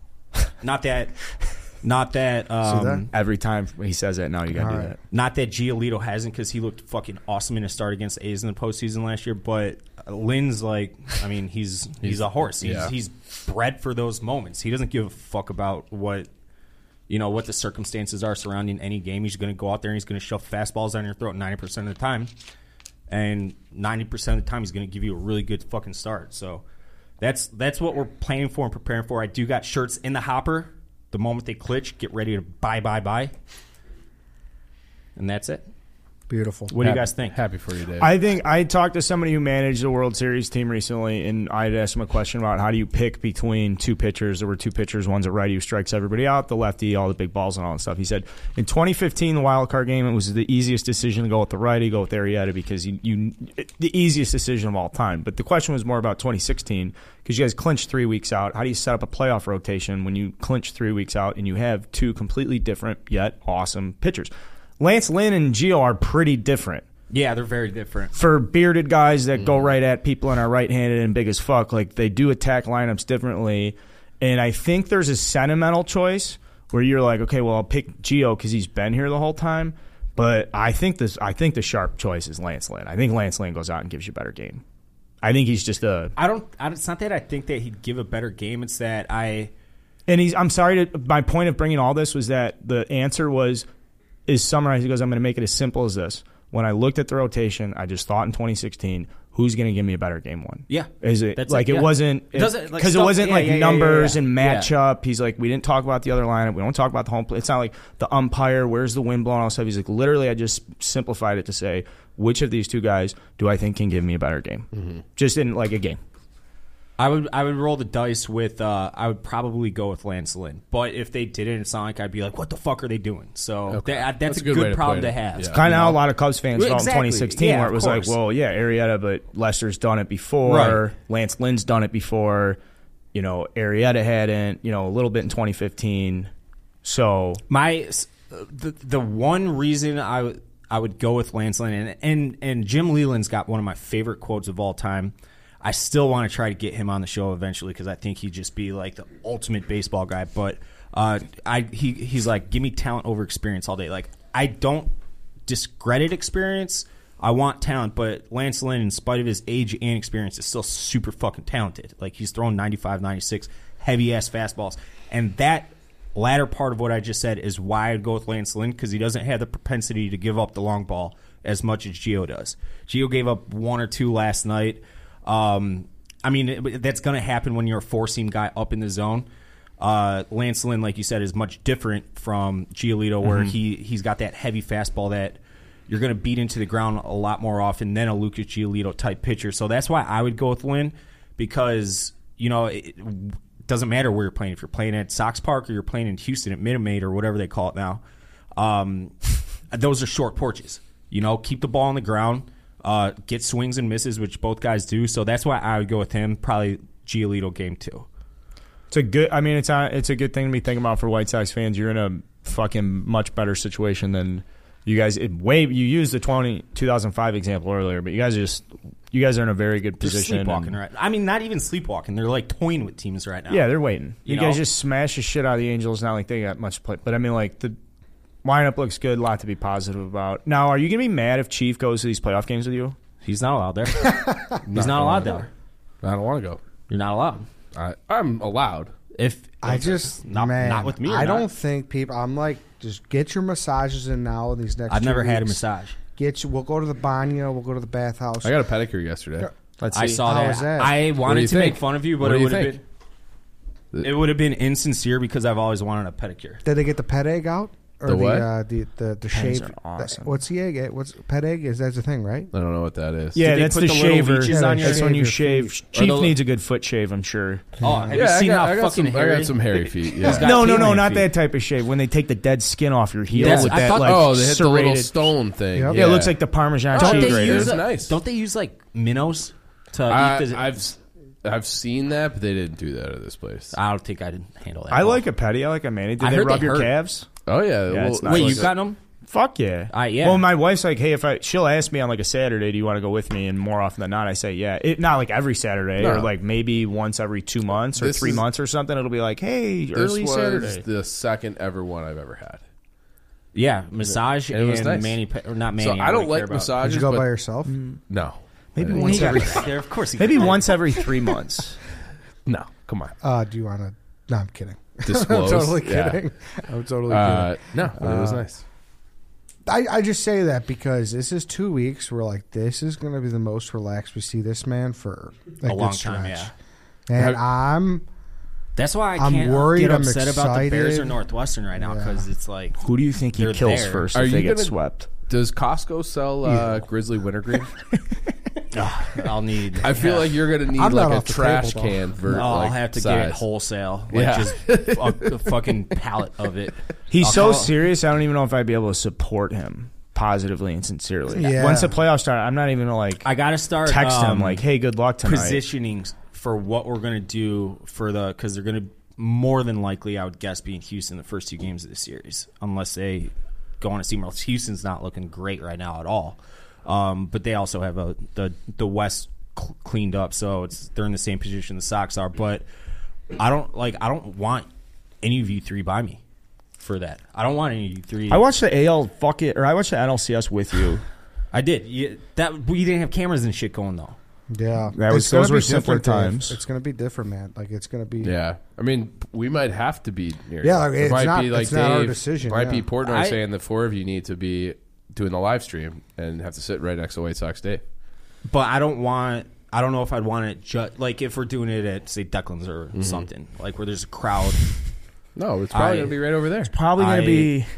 Not that, not that, um, every time he says that, now you got to do right. that. not that Giolito hasn't, because he looked fucking awesome in his start against the A's in the postseason last year. But Lynn's like, I mean, he's he's a horse. He's, yeah. he's bred for those moments. He doesn't give a fuck about what. You know, what the circumstances are surrounding any game. He's going to go out there and he's going to shove fastballs down your throat ninety percent of the time. And ninety percent of the time, he's going to give you a really good fucking start. So that's that's what we're planning for and preparing for. I do got shirts in the hopper. The moment they clitch, get ready to buy, buy, buy. And that's it. Beautiful. What do you Happy- guys think? Happy for you, Dave. I think I talked to somebody who managed the World Series team recently, and I asked him a question about how do you pick between two pitchers. There were two pitchers. One's a righty who strikes everybody out, the lefty, all the big balls and all that stuff. He said in twenty fifteen, the wild card game, it was the easiest decision to go with the righty, go with Arrieta, because you, you the easiest decision of all time. But the question was more about twenty sixteen, because you guys clinched three weeks out. How do you set up a playoff rotation when you clinch three weeks out and you have two completely different yet awesome pitchers? Lance Lynn and Gio are pretty different. Yeah, they're very different. For bearded guys that go right at people and are right-handed and big as fuck, like they do attack lineups differently. And I think there's a sentimental choice where you're like, okay, well, I'll pick Gio because he's been here the whole time. But I think this, I think the sharp choice is Lance Lynn. I think Lance Lynn goes out and gives you a better game. I think he's just a. I don't. I, it's not that I think that he'd give a better game. It's that I. And he's. I'm sorry to. My point of bringing all this was that the answer was, is summarized. He goes, I'm going to make it as simple as this. When I looked at the rotation, I just thought in twenty sixteen, who's going to give me a better game one? Yeah. Is it That's like it, it yeah. wasn't It doesn't- like because it stuff- wasn't yeah, like yeah, yeah, numbers yeah, yeah. and Yeah. matchup. He's like, we didn't talk about the other lineup. We don't talk about the home play. It's not like the umpire, where's the wind blowing, all that stuff. He's like, literally, I just simplified it to say, which of these two guys do I think can give me a better game? Mm-hmm. Just in like a game. I would I would roll the dice with uh, I would probably go with Lance Lynn, but if they didn't, it's not like I'd be like, what the fuck are they doing? So Okay. that, That's that's, a a good good, way to problem put to it. have. Yeah. Kind of you how a know? lot of Cubs fans Well, felt exactly. in twenty sixteen, Yeah, where of it was like, course. well, yeah, Arrieta, but Lester's done it before. Right. Lance Lynn's done it before. You know, Arrieta hadn't. You know, a little bit in twenty fifteen. So My the the one reason I would I would go with Lance Lynn and, and and Jim Leland's got one of my favorite quotes of all time. I still want to try to get him on the show eventually because I think he'd just be like the ultimate baseball guy. But uh, I he he's like, give me talent over experience all day. Like I don't discredit experience. I want talent, but Lance Lynn, in spite of his age and experience, is still super fucking talented. Like he's throwing ninety-five, ninety-six heavy ass fastballs, and that latter part of what I just said is why I'd go with Lance Lynn because he doesn't have the propensity to give up the long ball as much as Gio does. Gio gave up one or two last night. Um, I mean, it, that's going to happen when you're a four-seam guy up in the zone. Uh, Lance Lynn, like you said, is much different from Giolito, where Mm-hmm. he, he's got that heavy fastball that you're going to beat into the ground a lot more often than a Lucas Giolito type pitcher. So that's why I would go with Lynn because, you know, it, it doesn't matter where you're playing. If you're playing at Sox Park or you're playing in Houston at Minute Maid or whatever they call it now, um, those are short porches. You know, keep the ball on the ground. Uh, get swings and misses, which both guys do. So that's why I would go with him. Probably Giolito game two. it's a good. I mean, it's a, it's a good thing to be thinking about for White Sox fans. You're in a fucking much better situation than you guys. It way you used the twenty, two thousand five example earlier, but you guys are just you guys are in a very good They're position. sleepwalking and- right. I mean, not even sleepwalking. They're like toying with teams right now. Yeah, they're waiting. You, You guys know? just smash the shit out of the Angels. Not like they got much play, but I mean, like the lineup looks good. A lot to be positive about. Now, are you gonna be mad if Chief goes to these playoff games with you? He's not allowed there. He's not allowed there. I don't want to go. You're not allowed. I, I'm allowed. If I just not, man, not with me. Or I not. don't think people. I'm like, just get your massages in now. In these next. I've two never had a weeks. massage. Get you. We'll go to the banyo. We'll go to the bathhouse. I got a pedicure yesterday. Let's I see. saw How that. was that? I What do wanted you to think? make fun of you, What but do it you would have think? been it would have been insincere because I've always wanted a pedicure. Did they get the pet egg out or The the what? uh, the the, the shave? are awesome. the- what's the egg? What's pet egg? Is that's the thing, right? I don't know what that is. Yeah, Did they that's put the, the little shaver. leeches on your- That's when you shave shave. your Chief the- needs a good foot shave, I'm sure. Oh, have Yeah, you I seen got, how I got fucking some. hairy? I got some hairy feet. He's Yeah. got No, no, no, canine not feet. that type of shave. When they take the dead skin off your heel Yes, with I that, thought- like, oh, they hit the little serrated- stone thing. Yep. Yeah, it looks like the Parmesan Don't cheese they grater. use It's uh, nice. Don't they use like minnows to I, eat the? I've I've seen that, but they didn't do that at this place. I don't think I didn't handle that. I well. like a petty. I like a mani. Did I they heard rub they your hurt. calves? Oh yeah. Yeah, well, it's not Wait, like you a- got them? Fuck yeah. Uh, yeah. Well, my wife's like, hey, if I, she'll ask me on like a Saturday, do you want to go with me? And more often than not, I say yeah. It, not like every Saturday No. or like maybe once every two months or This three is- months or something. It'll be like, hey, This early was Saturday. the second ever one I've ever had. Yeah, massage And and, it was nice. mani pe- or not mani. So I don't really like care about- massages. Did you go but by yourself? No. Maybe I once He got every right there. Of course, he maybe got right. once every three months. No. Come on. Uh, do you want to? No, I'm kidding. Disclose. I'm totally Yeah. kidding. I'm totally Uh, kidding. no, but it was Uh, nice. I, I just say that because this is two weeks. We're like, this is going to be the most relaxed we see this man for a, A good long stretch. time, yeah. And Have- I'm That's why I I'm can't worried, get I'm upset about the Bears excited. or Northwestern right now because it's like Who do you think he they're kills there. first Are if you they get gonna- swept? Does Costco sell uh, Grizzly Wintergreen? I'll need. I feel yeah. like you're gonna need I'm not like a off the trash table, though. can. Ver- No, like, I'll have to size. get it wholesale. Like Yeah. just a, a fucking pallet of it. He's I'll so call- serious. I don't even know if I'd be able to support him positively and sincerely. Yeah. Once the playoffs start, I'm not even gonna like I got to start text um, him like, "Hey, good luck tonight." positioning for what we're gonna do for the because they're gonna more than likely, I would guess, be in Houston the first two games of the series, unless they go on a steamer. Houston's not looking great right now at all, um, but they also have a the the West cl- cleaned up, so it's they're in the same position the Sox are. But I don't like I don't want any of you three by me for that. I don't want any of you three. I watched the A L fuck it, or I watched the N L C S with you. I did. You, that we didn't have cameras and shit going though. Yeah, That was- It's gonna those be were simpler different, Dave. times. It's going to be different, man. Like it's going to be. Yeah, I mean, we might have to be near. Yeah, you. like, It it's might not- be like it's not our Dave, decision, Might yeah. be Portnoy I- saying the four of you need to be doing the live stream and have to sit right next to White Sox Dave. But I don't want. I don't know if I'd want it just like if we're doing it at say Declan's or Mm-hmm. something like where there's a crowd. No, it's probably I- gonna be right over there. Probably gonna I- be.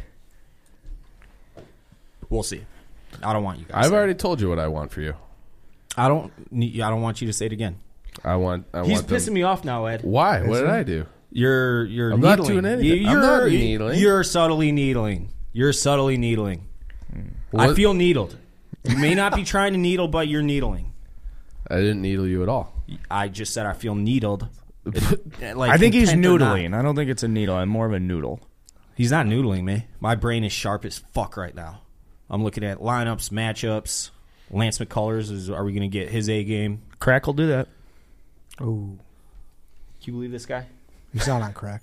We'll see. I don't want you guys. I've there. already told you what I want for you. I don't. Need, I don't want you to say it again. I want. I He's want them- pissing me off now, Ed. Why? What did I do? You're you're I'm not needling. doing anything. You- I'm You're, not needling. You're subtly needling. You're subtly needling. I What? feel needled. You may not be trying to needle, but you're needling. I didn't needle you at all. I just said I feel needled. It- like I think he's intent or not. noodling. I don't think it's a needle. I'm more of a noodle. He's not noodling me. My brain is sharp as fuck right now. I'm looking at lineups, matchups. Lance McCullers is. Are we going to get his A game? Crack will do that. Oh, Can you believe this guy? he's not on crack.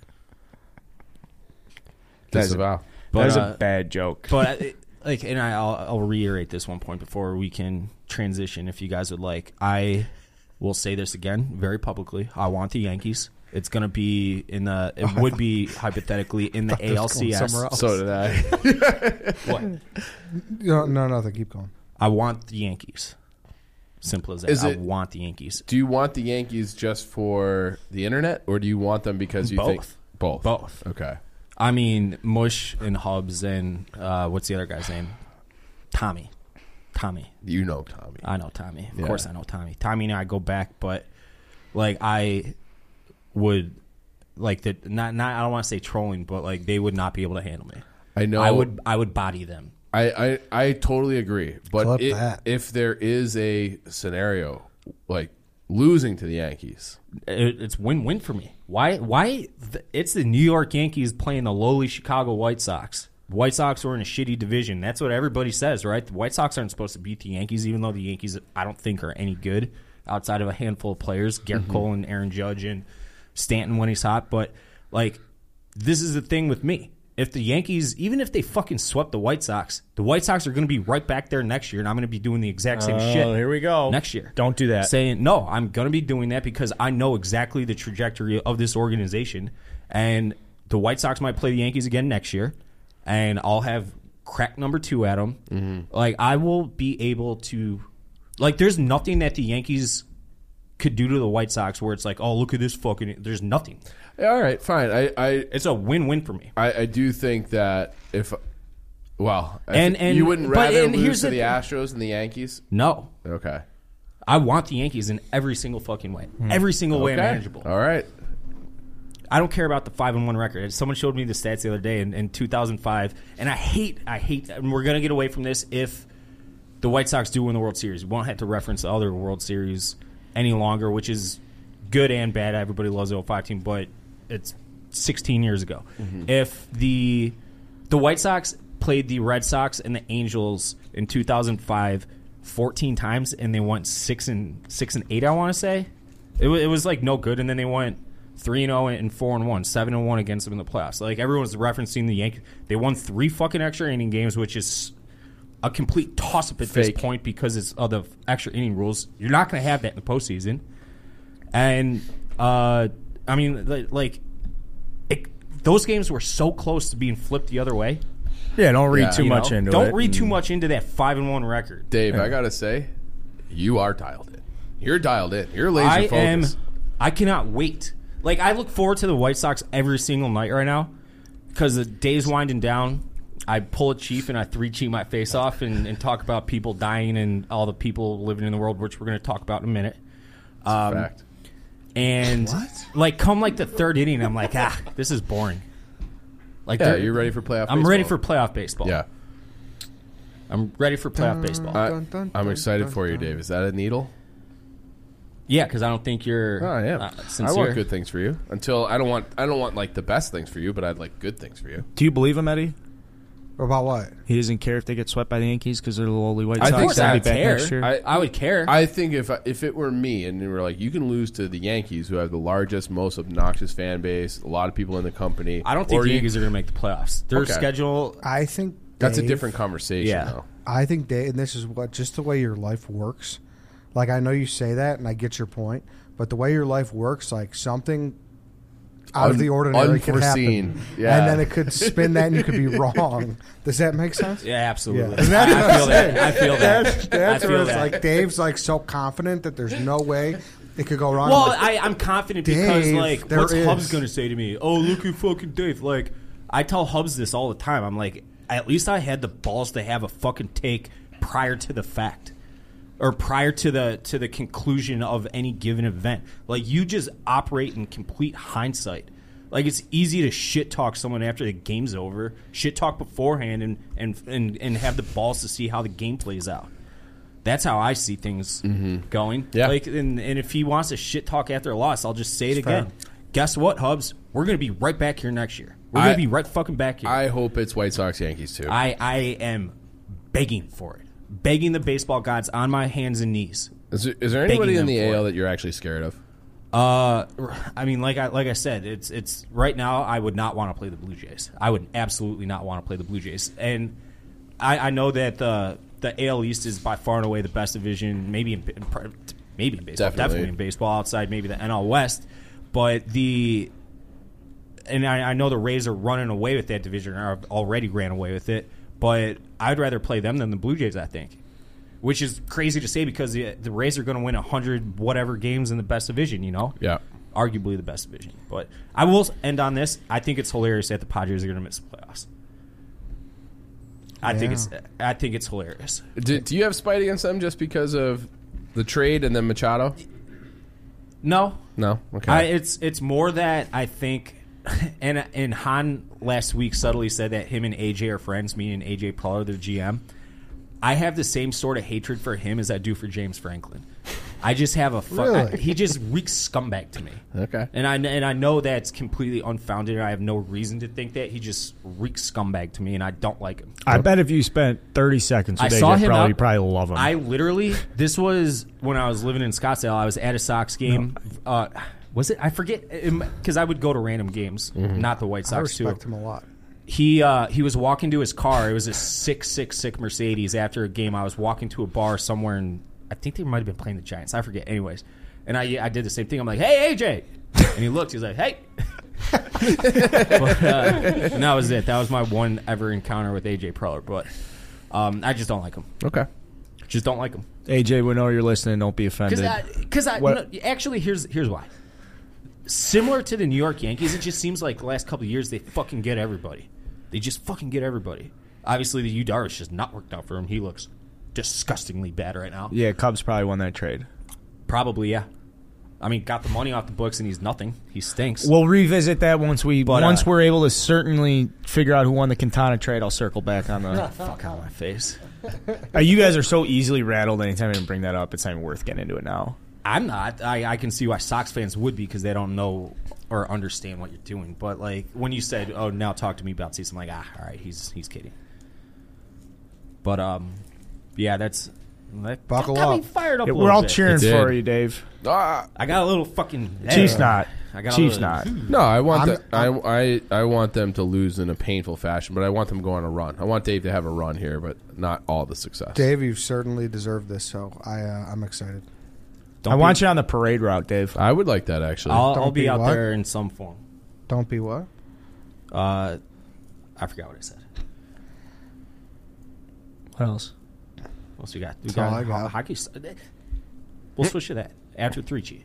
That's- Disavow. That was uh, a bad joke. But uh, like, and I, I'll, I'll reiterate this one point before we can transition. If you guys would like, I will say this again very publicly. I want the Yankees. It's going to be in the. It would be hypothetically in the A L C S. somewhere else. So did I. What? No, no, nothing. Keep going. I want the Yankees. Simple as that. Is I it- want the Yankees. Do you want the Yankees just for the internet, or do you want them because you think Both. both? Both. Okay. I mean, Mush and Hubs and uh, what's the other guy's name? Tommy. Tommy. You know Tommy. I know Tommy. Of Yeah. course I know Tommy. Tommy and I go back, but like I would like the not not I don't want to say trolling, but like they would not be able to handle me. I know. I would I would body them. I, I, I totally agree. But Clip it, that. if there is a scenario like losing to the Yankees, It, it's win-win for me. Why why th- it's the New York Yankees playing the lowly Chicago White Sox. The White Sox are in a shitty division. That's what everybody says, right? The White Sox aren't supposed to beat the Yankees, even though the Yankees I don't think are any good outside of a handful of players, Garrett Mm-hmm. Cole and Aaron Judge and Stanton when he's hot. But like this is the thing with me. If the Yankees, even if they fucking swept the White Sox, the White Sox are going to be right back there next year, and I'm going to be doing the exact same Oh, shit. here we go. Next year. Don't do that. Saying, no, I'm going to be doing that because I know exactly the trajectory of this organization, and the White Sox might play the Yankees again next year, and I'll have crack number two at them. Mm-hmm. Like, I will be able to, like, there's nothing that the Yankees could do to the White Sox where it's like, oh, look at this fucking, there's nothing. Yeah, all right, fine. I, I, It's a win-win for me. I, I do think that if, well, I And- thi- and- you wouldn't but- rather and lose here's to the the thing. Astros and the Yankees. No. Okay. I want the Yankees in every single fucking way. Every single way Okay. manageable. All right. I don't care about the five and one record. Someone showed me the stats the other day in, in two thousand five, and I hate, I hate, and we're gonna get away from this if the White Sox do win the World Series. We won't have to reference the other World Series any longer, which is good and bad. Everybody loves the oh five team, but it's sixteen years ago. If the the White Sox played the Red Sox and the Angels in two thousand five fourteen times, and they went six and six and eight, I want to say it, wa- it was like no good, and then they went three and zero and four and one, seven and one against them in the playoffs. Like everyone's referencing the Yankees, they won three fucking extra inning games, which is a complete toss up at Fake. this point because it's of the extra inning rules. You're not going to have that in the postseason, and uh, I mean, li- like it, those games were so close to being flipped the other way. Yeah, don't read Yeah. too you much know? into Don't it. read too much into that five and one record. Dave, I gotta say, you are dialed in. You're dialed in. You're laser I focused. am. I cannot wait. Like, I look forward to the White Sox every single night right now because the day's winding down. I pull a Chief and I three-cheat my face off and, and talk about people dying and all the people living in the world, which we're going to talk about in a minute. Um, Fact. And, What? like, come, like, the third inning, I'm like, ah, this is boring. Like, Yeah, they're- you're ready for playoff I'm baseball. ready for playoff baseball. Yeah. I'm ready for playoff baseball. I, Dun, dun, I'm dun, excited dun, for you, dun. Dave. Is that a needle? Yeah, because I don't think you're Oh, yeah. uh, I sincere. want good things for you. Until I don't want I don't want like the best things for you, but I'd like good things for you. Do you believe him, Eddie? About what? He doesn't care if they get swept by the Yankees because they're the lowly White I Sox. think Of course so. I They'll would be back care. next year. I- I would care. I think if if it were me and you were like, you can lose to the Yankees, who have the largest, most obnoxious fan base, a lot of people in the company. I don't think or the you- Yankees are going to make the playoffs. Their Okay. schedule. I think That's a Dave- different conversation, Yeah. though. I think Dave, and this is what just the way your life works. Like I know you say that, and I get your point, but the way your life works, like something out of Un- the ordinary could unforeseen. happen, Yeah. and then it could spin that, and you could be wrong. Does that make sense? Yeah, absolutely. Yeah. And that's I, what I I'm feel that. saying. I feel that. That's, that's I where feel it's that. like Dave's like so confident that there's no way it could go wrong. Well, I'm like, I, I'm confident because, Dave, like, there what's is. Hubs going to say to me? Oh, look at fucking Dave. Like, I tell Hubs this all the time. I'm like, at least I had the balls to have a fucking take prior to the fact. Or prior to the to the conclusion of any given event. Like, you just operate in complete hindsight. Like, it's easy to shit talk someone after the game's over, shit talk beforehand, and and, and, and have the balls to see how the game plays out. That's how I see things going. Yeah. Like, and, and if he wants to shit talk after a loss, I'll just say it fair. again. Guess what, Hubs? We're going to be right back here next year. We're I- going to be right fucking back here. I hope it's White Sox Yankees too. I, I am begging for it. Begging the baseball gods on my hands and knees. is, there, is there begging anybody in them the for A L it. that you're actually scared of? Uh, I mean, like I like I said, it's it's right now. I would not want to play the Blue Jays. I would absolutely not want to play the Blue Jays. And I, I know that the the A L East is by far and away the best division. Maybe in, maybe in baseball, Definitely. definitely in baseball. Outside maybe the N L West, but the and I, I know the Rays are running away with that division, or already ran away with it. But I'd rather play them than the Blue Jays, I think. Which is crazy to say because the, the Rays are going to win one hundred whatever games in the best division, you know? Yeah. Arguably the best division. But I will end on this. I think it's hilarious that the Padres are going to miss the playoffs. I think Yeah. it's I think it's hilarious. Do, do you have spite against them just because of the trade and then Machado? No. No. Okay. I, it's it's more that I think and and Han last week subtly said that him and A J are friends, meaning A J Preller, their G M. I have the same sort of hatred for him as I do for James Franklin. I just have a fu- Really? I- he just reeks scumbag to me. Okay. And I and I know that's completely unfounded. And I have no reason to think that he just reeks scumbag to me, and I don't like him. I bet if you spent thirty seconds I with saw A J him Preller, out- you probably love him. I literally, this was when I was living in Scottsdale. I was at a Sox game. Uh, was it? I forget because I would go to random games, not the White I Sox too. respect him a lot. He uh, he was walking to his car. It was a six six six Mercedes. After a game, I was walking to a bar somewhere in. I think they might have been playing the Giants. I forget. Anyways, and I I did the same thing. I'm like, hey A J, and he looked. He was like, hey. but, uh, and that was it. That was my one ever encounter with A J Preller. But um, I just don't like him. Okay. Just don't like him. A J, we know you're listening. Don't be offended. Because I, cause I What- no, actually, here's here's why. Similar to the New York Yankees, it just seems like the last couple of years they fucking get everybody. They just fucking get everybody. Obviously, the Yu Darvish has not worked out for him. He looks disgustingly bad right now. yeah, Cubs probably won that trade. Probably, yeah. I mean, got the money off the books and he's nothing. He stinks. We'll revisit that once we But, once uh, we're able to certainly figure out who won the Quintana trade. I'll circle back on the. Fuck out of my face. Uh, you guys are so easily rattled. Anytime I bring that up, it's not even worth getting into it now. I'm not. I, I can see why Sox fans would be because they don't know or understand what you're doing. But like when you said, "Oh, now talk to me about season," I'm like, ah, all right, he's he's kidding. But um, yeah, that's that Buckle got up. me fired up. Yeah, a we're little all bit. cheering It did. for you, Dave. Ah, I got a little fucking Chiefs not. I got a Chiefs little- not. no, I want I'm- the, I, I I want them to lose in a painful fashion, but I want them to go on a run. I want Dave to have a run here, but not all the success. Dave, you've certainly deserved this, so I uh, I'm excited. Don't I be- want you on the parade route, Dave. I would like that actually. I'll, Don't I'll be, be out what? there in some form. Don't be what? Uh, I forgot what I said. What else? What else we got? We That's all got, I got. ho- hockey. s- We'll switch to that after three G.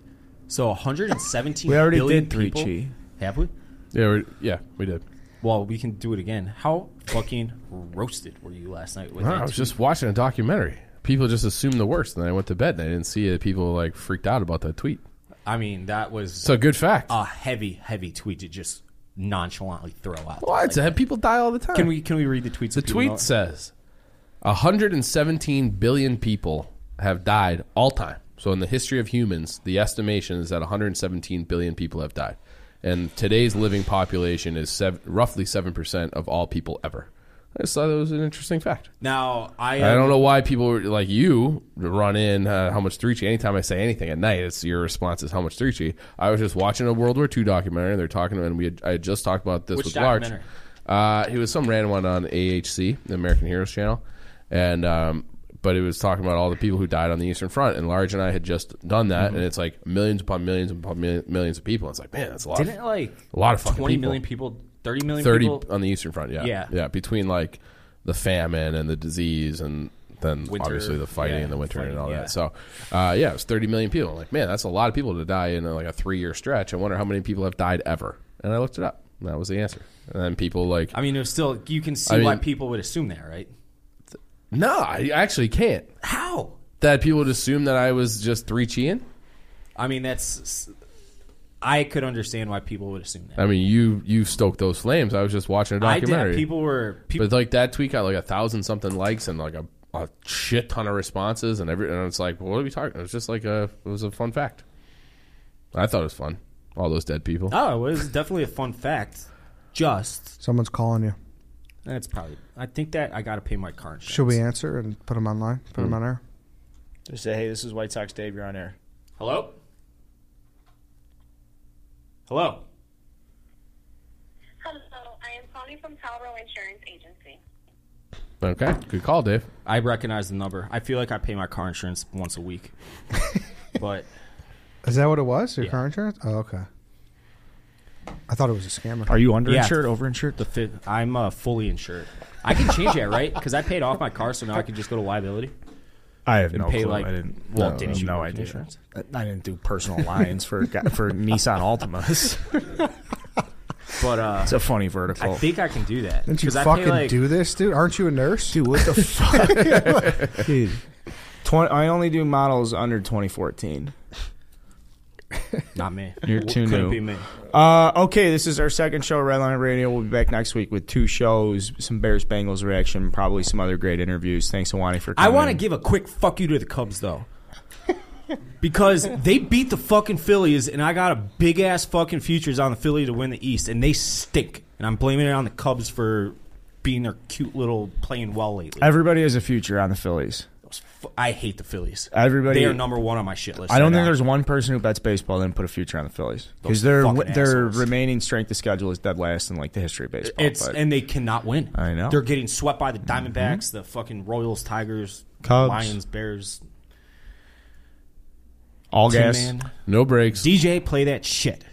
So one hundred seventeen We already billion did three people. Chi. Have we? Yeah, we, yeah, we did. Well, we can do it again. How fucking roasted were you last night? With No, that I was tweet? just watching a documentary. People just assumed the worst, and then I went to bed and I didn't see it. People like freaked out about that tweet. I mean, that was It's a good fact. a heavy, heavy tweet to just nonchalantly throw out. Well, it's like, people die all the time. can we can we read the tweets? The so people know tweet it? says one hundred seventeen billion people have died all time. So in the history of humans, the estimation is that one hundred seventeen billion people have died. And today's living population is sev- roughly seven percent of all people ever. I just thought that was an interesting fact. Now I I don't know why people like you run in uh, how much three Chi. Anytime I say anything at night, it's your response is how much three Chi. I was just watching a World War Two documentary, and they're talking, and we had, I had just talked about this Which with Large. documentary? Uh, it was some random one on A H C, the American Heroes Channel, and um, but it was talking about all the people who died on the Eastern Front. And Large and I had just done that, Mm-hmm. and it's like millions upon millions upon millions, millions of people. It's like, man, that's a lot. Didn't of, it like a lot of fucking twenty people. million people, thirty million thirty people. on the Eastern Front. Yeah, Yeah. yeah. Between like the famine and the disease, and then Winter, obviously the fighting yeah, and the winter fighting, and all yeah. that. So, uh, yeah, it was thirty million people. I'm like, man, that's a lot of people to die in uh, like a three year stretch. I wonder how many people have died ever. And I looked it up. And that was the answer. And then people like, I mean, it was still you can see I why mean- people would assume that, right? no, I actually can't. How? That people would assume that I was just three Chi-ing. I mean, that's. I could understand why people would assume that. I mean, you you stoked those flames. I was just watching a I documentary. did. People were people. But like that tweet got like a thousand something likes and like a, a shit ton of responses and every and it's like, well, what are we talking? It was just like a it was a fun fact. I thought it was fun. All those dead people. Oh, it was definitely a fun fact. Just Someone's calling you. that's probably. I think that I got to pay my car insurance. Should we answer and put them online? Put them on air? Just say, hey, this is White Sox Dave. You're on air. Hello. Hello. Hello, I am calling from Talro Insurance Agency. Okay, good call, Dave. I recognize the number. I feel like I pay my car insurance once a week, but Is that what it was? Your Yeah. car insurance? Oh, okay. I thought it was a scammer. Are you underinsured, Yeah. overinsured? the fit, I'm uh, fully insured. I can change that, right? Because I paid off my car, so now I can just go to liability. I have And no pay clue. like- I didn't. well, no, didn't you no work in idea. insurance? I didn't do personal lines for for Nissan Altimas. But uh, It's a funny vertical. I think I can do that. Didn't you 'Cause I fucking pay like, do this, dude? Aren't you a nurse? Dude, what the fuck? Dude, twenty, I only do models under twenty fourteen. Not me. You're too Couldn't new. be me. Uh, okay, this is our second show, Redline Radio. We'll be back next week with two shows, some Bears Bengals reaction, probably some other great interviews. Thanks, Awani, for I coming. want to in. give a quick fuck you to the Cubs, though. Because they beat the fucking Phillies, and I got a big ass fucking futures on the Philly to win the East, and they stink. And I'm blaming it on the Cubs for being their cute little playing well lately. Everybody has a future on the Phillies. I hate the Phillies. Everybody, They are number one on my shit list. I don't right think now. there's one person who bets baseball that didn't put a future on the Phillies because Those their fucking their assholes. remaining strength of schedule is dead last in like the history of baseball. It's but and they cannot win. I know. They're getting swept by the Diamondbacks, the fucking Royals, Tigers, Cubs. Lions, Bears. all Tin gas. Man. No breaks. D J, play that shit.